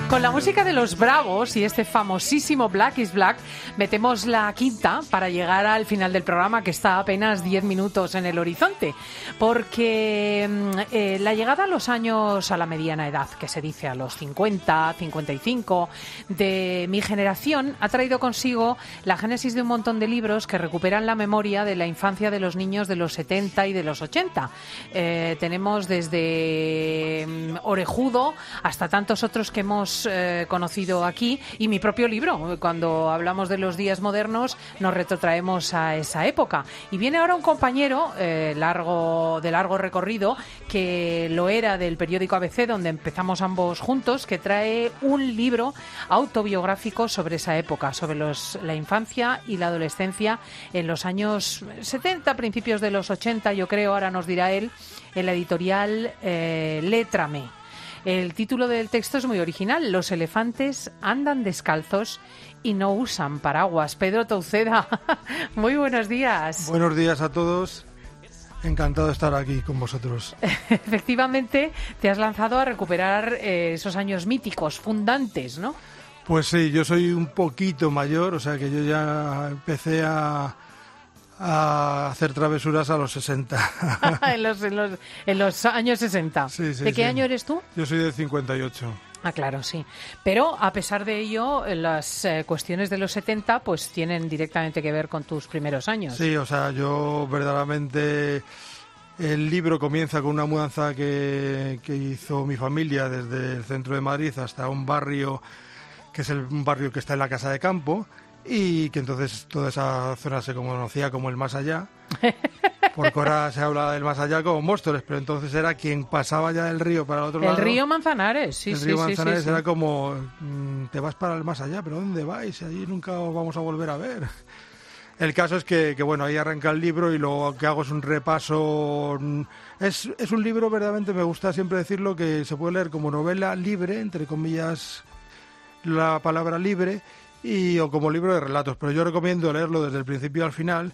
Con la música de Los Bravos y este famosísimo Black is Black, metemos la quinta para llegar al final del programa, que está a apenas 10 minutos en el horizonte. Porque la llegada a los años, a la mediana edad, que se dice a los 50, 55, de mi generación, ha traído consigo la génesis de un montón de libros que recuperan la memoria de la infancia de los niños de los 70 y de los 80. Tenemos desde Orejudo hasta tantos otros que hemos conocido aquí, y mi propio libro. Cuando hablamos de los días modernos nos retrotraemos a esa época, y viene ahora un compañero de largo recorrido, que lo era del periódico ABC, donde empezamos ambos juntos, que trae un libro autobiográfico sobre esa época, sobre la infancia y la adolescencia en los años 70, principios de los 80, yo creo, ahora nos dirá él, en la editorial Létrame. El título del texto es muy original: Los elefantes andan descalzos y no usan paraguas. Pedro Touceda, muy buenos días. Buenos días a todos. Encantado de estar aquí con vosotros. Efectivamente, te has lanzado a recuperar esos años míticos, fundantes, ¿no? Pues sí, yo soy un poquito mayor, o sea que yo ya empecé a hacer travesuras a los 60. en los años 60. Sí, ¿De qué año eres tú? Yo soy del 58. Ah, claro, sí. Pero a pesar de ello, las cuestiones de los 70 pues tienen directamente que ver con tus primeros años. Sí, o sea, yo verdaderamente... El libro comienza con una mudanza que hizo mi familia desde el centro de Madrid hasta un barrio que es un barrio que está en la Casa de Campo, y que entonces toda esa zona se conocía como el Más Allá, porque ahora se habla del Más Allá como Móstoles, pero entonces era quien pasaba ya del río para el otro lado. El río Manzanares, sí. El río Manzanares era como, te vas para el Más Allá, pero ¿dónde vais? Allí nunca os vamos a volver a ver. El caso es que bueno, ahí arranca el libro, y lo que hago es un repaso. Es un libro, verdaderamente me gusta siempre decirlo, que se puede leer como novela libre, entre comillas la palabra libre, o como libro de relatos, pero yo recomiendo leerlo desde el principio al final,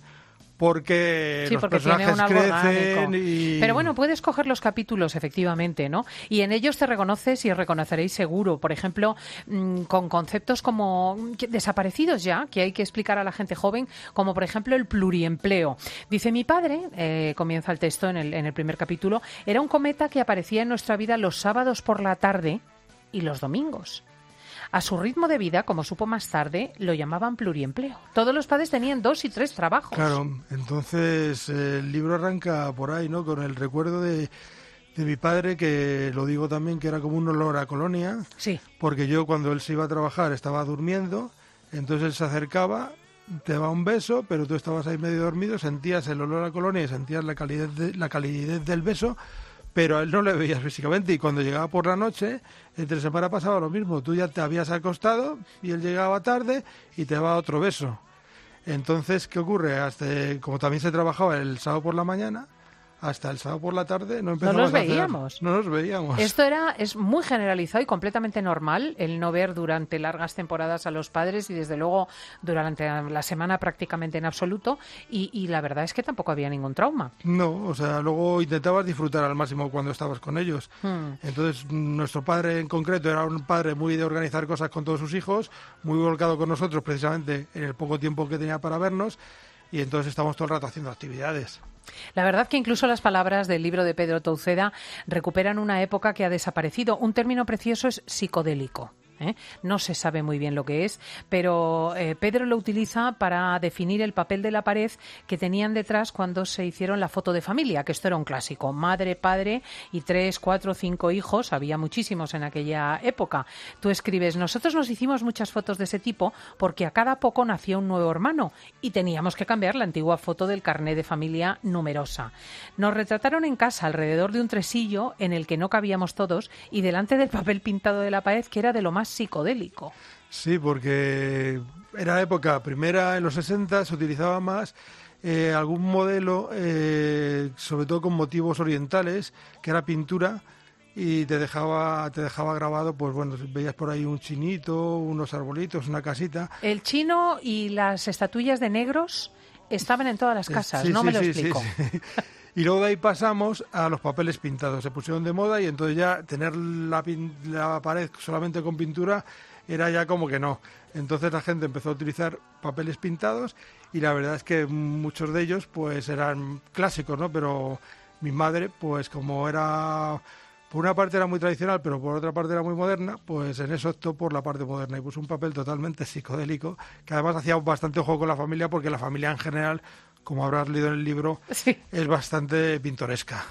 porque los personajes crecen y... Pero bueno, puedes coger los capítulos, efectivamente, ¿no? Y en ellos te reconoces y reconoceréis seguro, por ejemplo, con conceptos como desaparecidos ya, que hay que explicar a la gente joven, como por ejemplo el pluriempleo. Dice: mi padre, comienza el texto en el primer capítulo, era un cometa que aparecía en nuestra vida los sábados por la tarde y los domingos. A su ritmo de vida, como supo más tarde, lo llamaban pluriempleo. Todos los padres tenían 2 y 3 trabajos. Claro, entonces el libro arranca por ahí, ¿no? Con el recuerdo de mi padre, que lo digo también, que era como un olor a colonia. Sí. Porque yo, cuando él se iba a trabajar, estaba durmiendo, entonces él se acercaba, te daba un beso, pero tú estabas ahí medio dormido, sentías el olor a colonia y sentías la calidez del beso, pero a él no le veías físicamente, y cuando llegaba por la noche, entre semana pasaba lo mismo. Tú ya te habías acostado y él llegaba tarde y te daba otro beso. Entonces, ¿qué ocurre? Como también se trabajaba el sábado por la mañana, hasta el sábado por la tarde no empezamos No nos veíamos. Esto es muy generalizado y completamente normal, el no ver durante largas temporadas a los padres, y desde luego durante la semana prácticamente en absoluto, y la verdad es que tampoco había ningún trauma. No, o sea, luego intentabas disfrutar al máximo cuando estabas con ellos. Entonces, nuestro padre en concreto era un padre muy de organizar cosas con todos sus hijos, muy volcado con nosotros precisamente en el poco tiempo que tenía para vernos, y entonces estamos todo el rato haciendo actividades. La verdad que incluso las palabras del libro de Pedro Touceda recuperan una época que ha desaparecido. Un término precioso es psicodélico. No se sabe muy bien lo que es, pero Pedro lo utiliza para definir el papel de la pared que tenían detrás cuando se hicieron la foto de familia, que esto era un clásico: madre, padre y 3, 4, 5 hijos, había muchísimos en aquella época. Tú escribes: nosotros nos hicimos muchas fotos de ese tipo porque a cada poco nacía un nuevo hermano y teníamos que cambiar la antigua foto del carné de familia numerosa. Nos retrataron en casa alrededor de un tresillo en el que no cabíamos todos y delante del papel pintado de la pared, que era de lo más psicodélico. Sí, porque era época primera, en los 60 se utilizaba más algún modelo, sobre todo con motivos orientales, que era pintura, y te dejaba grabado, pues bueno, veías por ahí un chinito, unos arbolitos, una casita. El chino y las estatuillas de negros estaban en todas las casas, sí, no me lo explico. Sí. Y luego de ahí pasamos a los papeles pintados. Se pusieron de moda y entonces ya tener la pared solamente con pintura era ya como que no. Entonces la gente empezó a utilizar papeles pintados y la verdad es que muchos de ellos pues eran clásicos, ¿no? Pero mi madre, pues como era... Por una parte era muy tradicional, pero por otra parte era muy moderna, pues en eso optó por la parte moderna y puso un papel totalmente psicodélico, que además hacía bastante juego con la familia, porque la familia en general, como habrás leído en el libro, sí, es bastante pintoresca.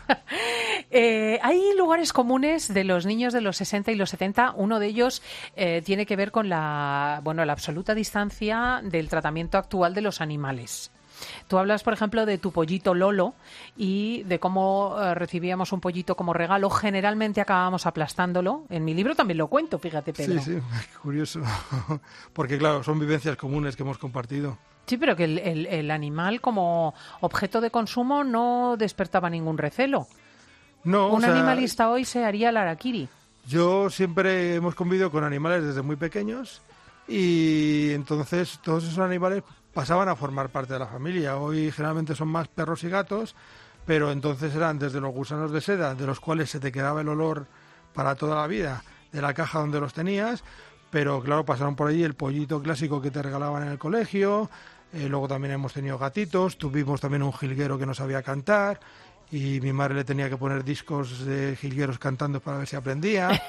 Hay lugares comunes de los niños de los 60 y los 70. Uno de ellos tiene que ver con la absoluta distancia del tratamiento actual de los animales. Tú hablas, por ejemplo, de tu pollito Lolo y de cómo recibíamos un pollito como regalo. Generalmente acabábamos aplastándolo. En mi libro también lo cuento, fíjate, Pedro. Sí, curioso. Porque, claro, son vivencias comunes que hemos compartido. Sí, pero que el animal como objeto de consumo no despertaba ningún recelo. No, un animalista hoy se haría el harakiri. Yo siempre hemos convivido con animales desde muy pequeños y entonces todos esos animales pasaban a formar parte de la familia. Hoy generalmente son más perros y gatos, pero entonces eran desde los gusanos de seda, de los cuales se te quedaba el olor para toda la vida, de la caja donde los tenías, pero claro, pasaron por allí el pollito clásico que te regalaban en el colegio, luego también hemos tenido gatitos, tuvimos también un jilguero que no sabía cantar, y mi madre le tenía que poner discos de jilgueros cantando para ver si aprendía.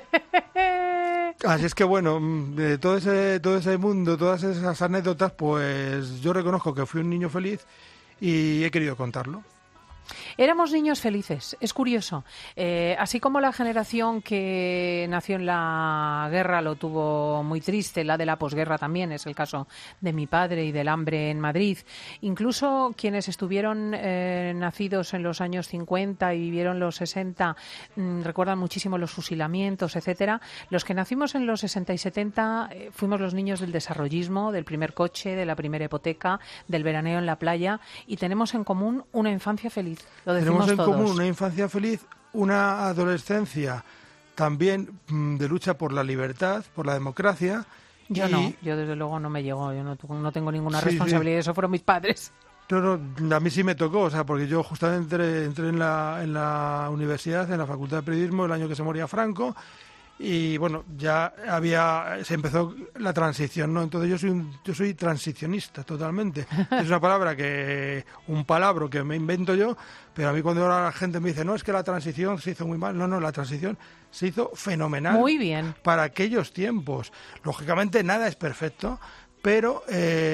Así es que bueno, de todo ese mundo, todas esas anécdotas, pues yo reconozco que fui un niño feliz y he querido contarlo. Éramos niños felices, es curioso. Así como la generación que nació en la guerra lo tuvo muy triste, la de la posguerra también, es el caso de mi padre y del hambre en Madrid. Incluso quienes estuvieron nacidos en los años 50 y vivieron los 60 recuerdan muchísimo los fusilamientos, etcétera. Los que nacimos en los 60 y 70 fuimos los niños del desarrollismo, del primer coche, de la primera hipoteca, del veraneo en la playa y tenemos en común una infancia feliz. Tenemos en todos. común una infancia feliz, una adolescencia también de lucha por la libertad, por la democracia. Yo desde luego no me llegó, yo no tengo ninguna responsabilidad, eso fueron mis padres. No, a mí sí me tocó, porque yo justamente entré en la universidad, en la Facultad de Periodismo, el año que se moría Franco, y bueno, ya se empezó la transición, ¿no? Entonces yo soy transicionista totalmente. Es una palabra un palabra que me invento yo, pero a mí cuando ahora la gente me dice, no, es que la transición se hizo muy mal. No, la transición se hizo fenomenal. Muy bien. Para aquellos tiempos. Lógicamente nada es perfecto, pero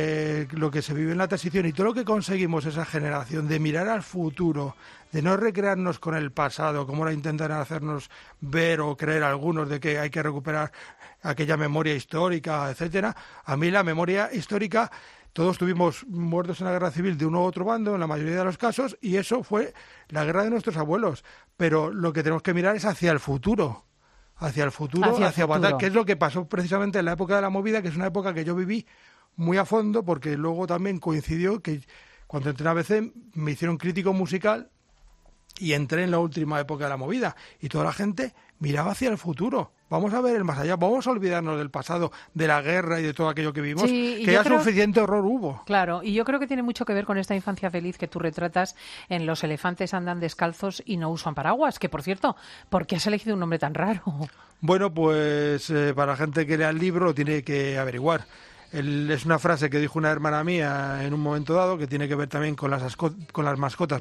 lo que se vive en la transición y todo lo que conseguimos esa generación de mirar al futuro, de no recrearnos con el pasado, como ahora intentan hacernos ver o creer algunos de que hay que recuperar aquella memoria histórica, etcétera. A mí la memoria histórica, todos estuvimos muertos en la guerra civil de uno u otro bando, en la mayoría de los casos, y eso fue la guerra de nuestros abuelos. Pero lo que tenemos que mirar es hacia el futuro. Hacia Batalla, que es lo que pasó precisamente en la época de la movida, que es una época que yo viví muy a fondo, porque luego también coincidió que cuando entré en ABC me hicieron crítico musical y entré en la última época de la movida y toda la gente miraba hacia el futuro. Vamos a ver el más allá, vamos a olvidarnos del pasado, de la guerra y de todo aquello que vimos, que ya suficiente horror hubo. Claro, y yo creo que tiene mucho que ver con esta infancia feliz que tú retratas en Los elefantes andan descalzos y no usan paraguas, que por cierto, ¿por qué has elegido un nombre tan raro? Bueno, pues para la gente que lea el libro lo tiene que averiguar. Es una frase que dijo una hermana mía en un momento dado, que tiene que ver también con las mascotas,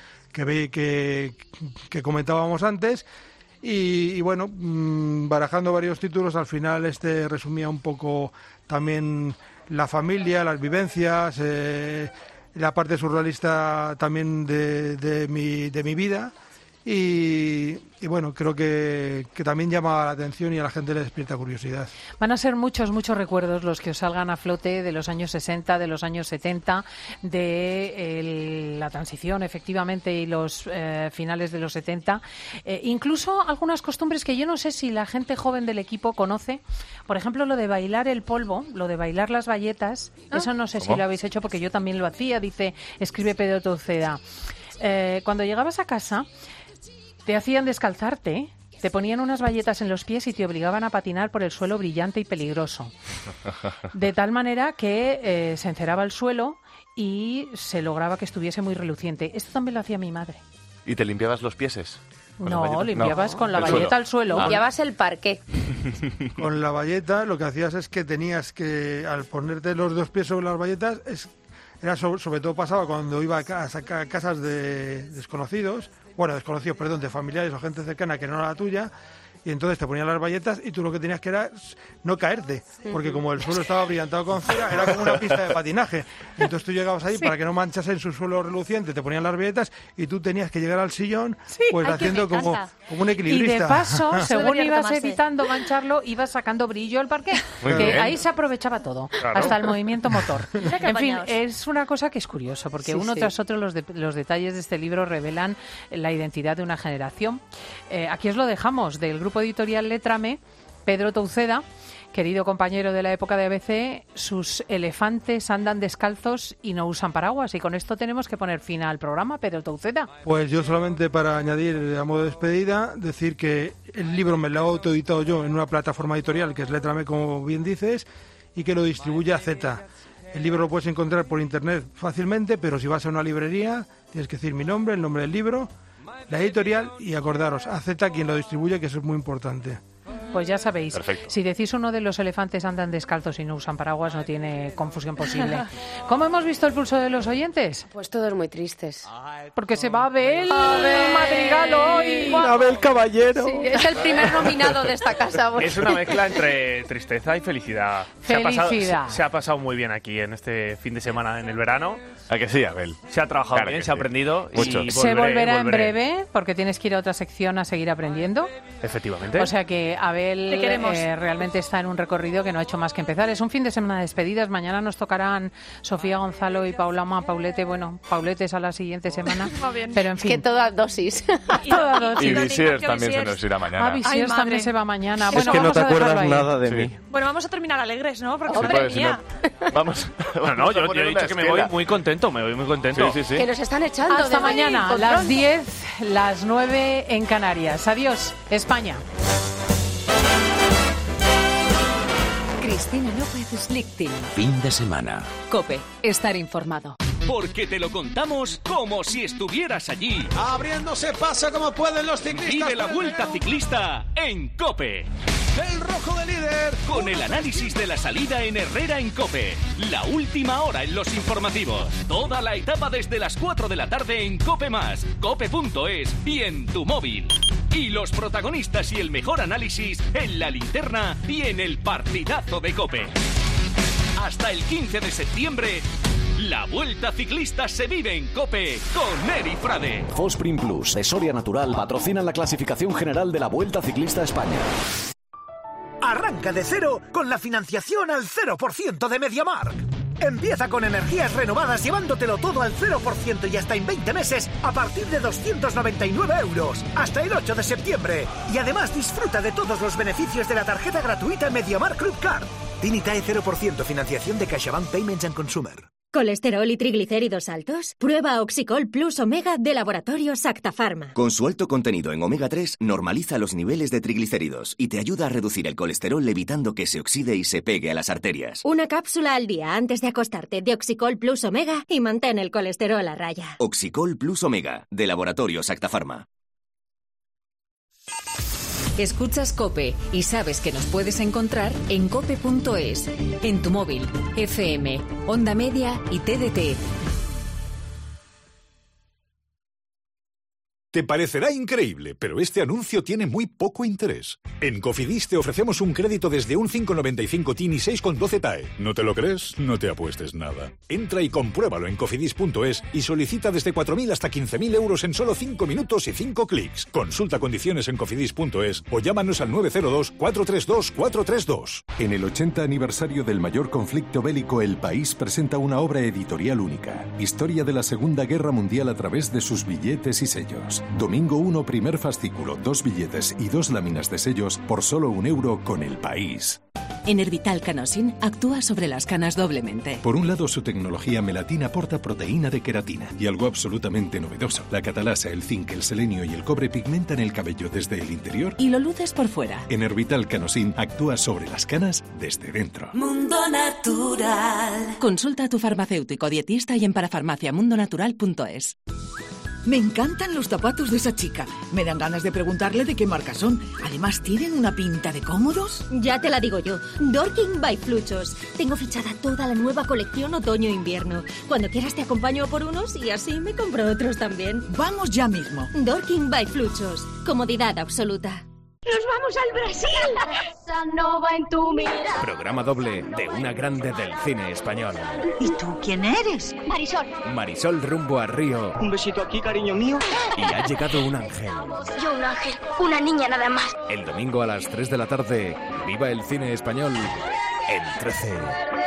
que comentábamos antes. Y bueno, barajando varios títulos, al final resumía un poco también la familia, las vivencias, la parte surrealista también de mi vida. Y bueno, creo que también llama la atención y a la gente le despierta curiosidad. Van a ser muchos recuerdos los que os salgan a flote de los años 60, de los años 70, de la transición, efectivamente, y los finales de los 70. Incluso algunas costumbres que yo no sé si la gente joven del equipo conoce. Por ejemplo, lo de bailar el polvo, lo de bailar las bayetas. Eso no sé si lo habéis hecho, porque yo también lo hacía, escribe Pedro Toceda. Cuando llegabas a casa, te hacían descalzarte, te ponían unas bayetas en los pies y te obligaban a patinar por el suelo brillante y peligroso. De tal manera que se enceraba el suelo y se lograba que estuviese muy reluciente. Esto también lo hacía mi madre. ¿Y te limpiabas los pieses? No, limpiabas con la bayeta al suelo. Limpiabas el parqué. Con la bayeta lo que hacías es que tenías que, al ponerte los dos pies sobre las bayetas, era sobre todo pasaba cuando iba a casas de desconocidos, de familiares o gente cercana que no era la tuya, y entonces te ponían las bayetas y tú lo que tenías que era no caerte, porque como el suelo estaba brillantado con cera, era como una pista de patinaje. Entonces tú llegabas ahí para que no manchase en su suelo reluciente, te ponían las bayetas y tú tenías que llegar al sillón pues haciendo como un equilibrista. Y de paso, según ibas evitando mancharlo, ibas sacando brillo al parqué. Ahí se aprovechaba todo, hasta el movimiento motor. En fin, es una cosa que es curioso, porque uno tras otro los detalles de este libro revelan la identidad de una generación. Aquí os lo dejamos, del grupo editorial Létrame, Pedro Touceda, querido compañero de la época de ABC, sus elefantes andan descalzos y no usan paraguas. Y con esto tenemos que poner fin al programa, Pedro Touceda. Pues yo solamente para añadir a modo de despedida, decir que el libro me lo he autoeditado yo en una plataforma editorial que es Létrame, como bien dices, y que lo distribuye AZ. El libro lo puedes encontrar por internet fácilmente, pero si vas a una librería tienes que decir mi nombre, el nombre del libro, la editorial y acordaros, AZ quien lo distribuye, que eso es muy importante. Pues ya sabéis, Perfecto. Si decís uno de los elefantes andan descalzos y no usan paraguas, no tiene confusión posible. ¿Cómo hemos visto el pulso de los oyentes? Pues todos muy tristes. Porque se va Abel Madrigal hoy. Abel Caballero. Sí, es el primer nominado de esta casa. Es una mezcla entre tristeza y felicidad. Se ha pasado muy bien aquí en este fin de semana en el verano. ¿A que sí, Abel? Se ha trabajado bien, se ha aprendido. Mucho. Y se volverá en breve, porque tienes que ir a otra sección a seguir aprendiendo. Efectivamente. O sea que Abel realmente está en un recorrido que no ha hecho más que empezar. Es un fin de semana de despedidas. Mañana nos tocarán Sofía Gonzalo y Paulete. Bueno, Paulete es a la siguiente semana. Pero en fin. Que todas dosis. Y Visiers también se nos irá mañana. Visiers también se va mañana. Es que no te acuerdas nada de mí. Bueno, vamos a terminar alegres, ¿no? Porque madre mía. Vamos. Bueno, yo he dicho que me voy muy contento. Sí. Que nos están echando. Hasta mañana, a las 10, las 9 en Canarias. Adiós, España. Cristina López Slichting. Fin de semana. COPE. Estar informado. Porque te lo contamos como si estuvieras allí. Abriéndose paso como pueden los ciclistas. Vive la Vuelta Ciclista en COPE. El rojo de líder. Con el análisis de la salida en Herrera en COPE. La última hora en los informativos. Toda la etapa desde las 4 de la tarde en COPE+, cope.es y en tu móvil. Y los protagonistas y el mejor análisis en La Linterna y en el partidazo de COPE. Hasta el 15 de septiembre, la Vuelta Ciclista se vive en COPE con Eri Frade. Fosprin Plus de Soria Natural patrocinan la clasificación general de la Vuelta Ciclista a España. Arranca de cero con la financiación al 0% de MediaMarkt. Empieza con energías renovadas llevándotelo todo al 0% y hasta en 20 meses a partir de 299 euros. Hasta el 8 de septiembre. Y además disfruta de todos los beneficios de la tarjeta gratuita MediaMarkt Club Card. TINITAE 0% financiación de CaixaBank Payments and Consumer. ¿Colesterol y triglicéridos altos? Prueba Oxicol Plus Omega de Laboratorios Acta Pharma. Con su alto contenido en omega 3, normaliza los niveles de triglicéridos y te ayuda a reducir el colesterol evitando que se oxide y se pegue a las arterias. Una cápsula al día antes de acostarte de Oxicol Plus Omega y mantén el colesterol a raya. Oxicol Plus Omega, de Laboratorios Acta Pharma. Escuchas COPE y sabes que nos puedes encontrar en cope.es, en tu móvil, FM, Onda Media y TDT. Te parecerá increíble, pero este anuncio tiene muy poco interés. En Cofidis te ofrecemos un crédito desde un 5,95 TIN y 6,12 TAE. ¿No te lo crees? No te apuestes nada. Entra y compruébalo en cofidis.es y solicita desde 4.000 hasta 15.000 euros en solo 5 minutos y 5 clics. Consulta condiciones en cofidis.es o llámanos al 902-432-432. En el 80 aniversario del mayor conflicto bélico, El País presenta una obra editorial única. Historia de la Segunda Guerra Mundial a través de sus billetes y sellos. Domingo 1, primer fascículo, 2 billetes y 2 láminas de sellos por solo €1 con El País. Enervital Canosin actúa sobre las canas doblemente. Por un lado, su tecnología melatina aporta proteína de queratina. Y algo absolutamente novedoso. La catalasa, el zinc, el selenio y el cobre pigmentan el cabello desde el interior y lo luces por fuera. Enervital Canosin actúa sobre las canas desde dentro. Mundo Natural. Consulta a tu farmacéutico dietista y en parafarmaciamundonatural.es. Me encantan los zapatos de esa chica. Me dan ganas de preguntarle de qué marca son. Además, ¿tienen una pinta de cómodos? Ya te la digo yo. Dorking by Fluchos. Tengo fichada toda la nueva colección otoño-invierno. Cuando quieras te acompaño por unos y así me compro otros también. Vamos ya mismo. Dorking by Fluchos. Comodidad absoluta. ¡Nos vamos al Brasil! Sanova en tu mirada. Programa doble de una grande del cine español. ¿Y tú quién eres? Marisol. Marisol rumbo a Río. Un besito aquí, cariño mío. Y ha llegado un ángel. Yo un ángel, una niña nada más. El domingo a las 3 de la tarde, viva el cine español en 13.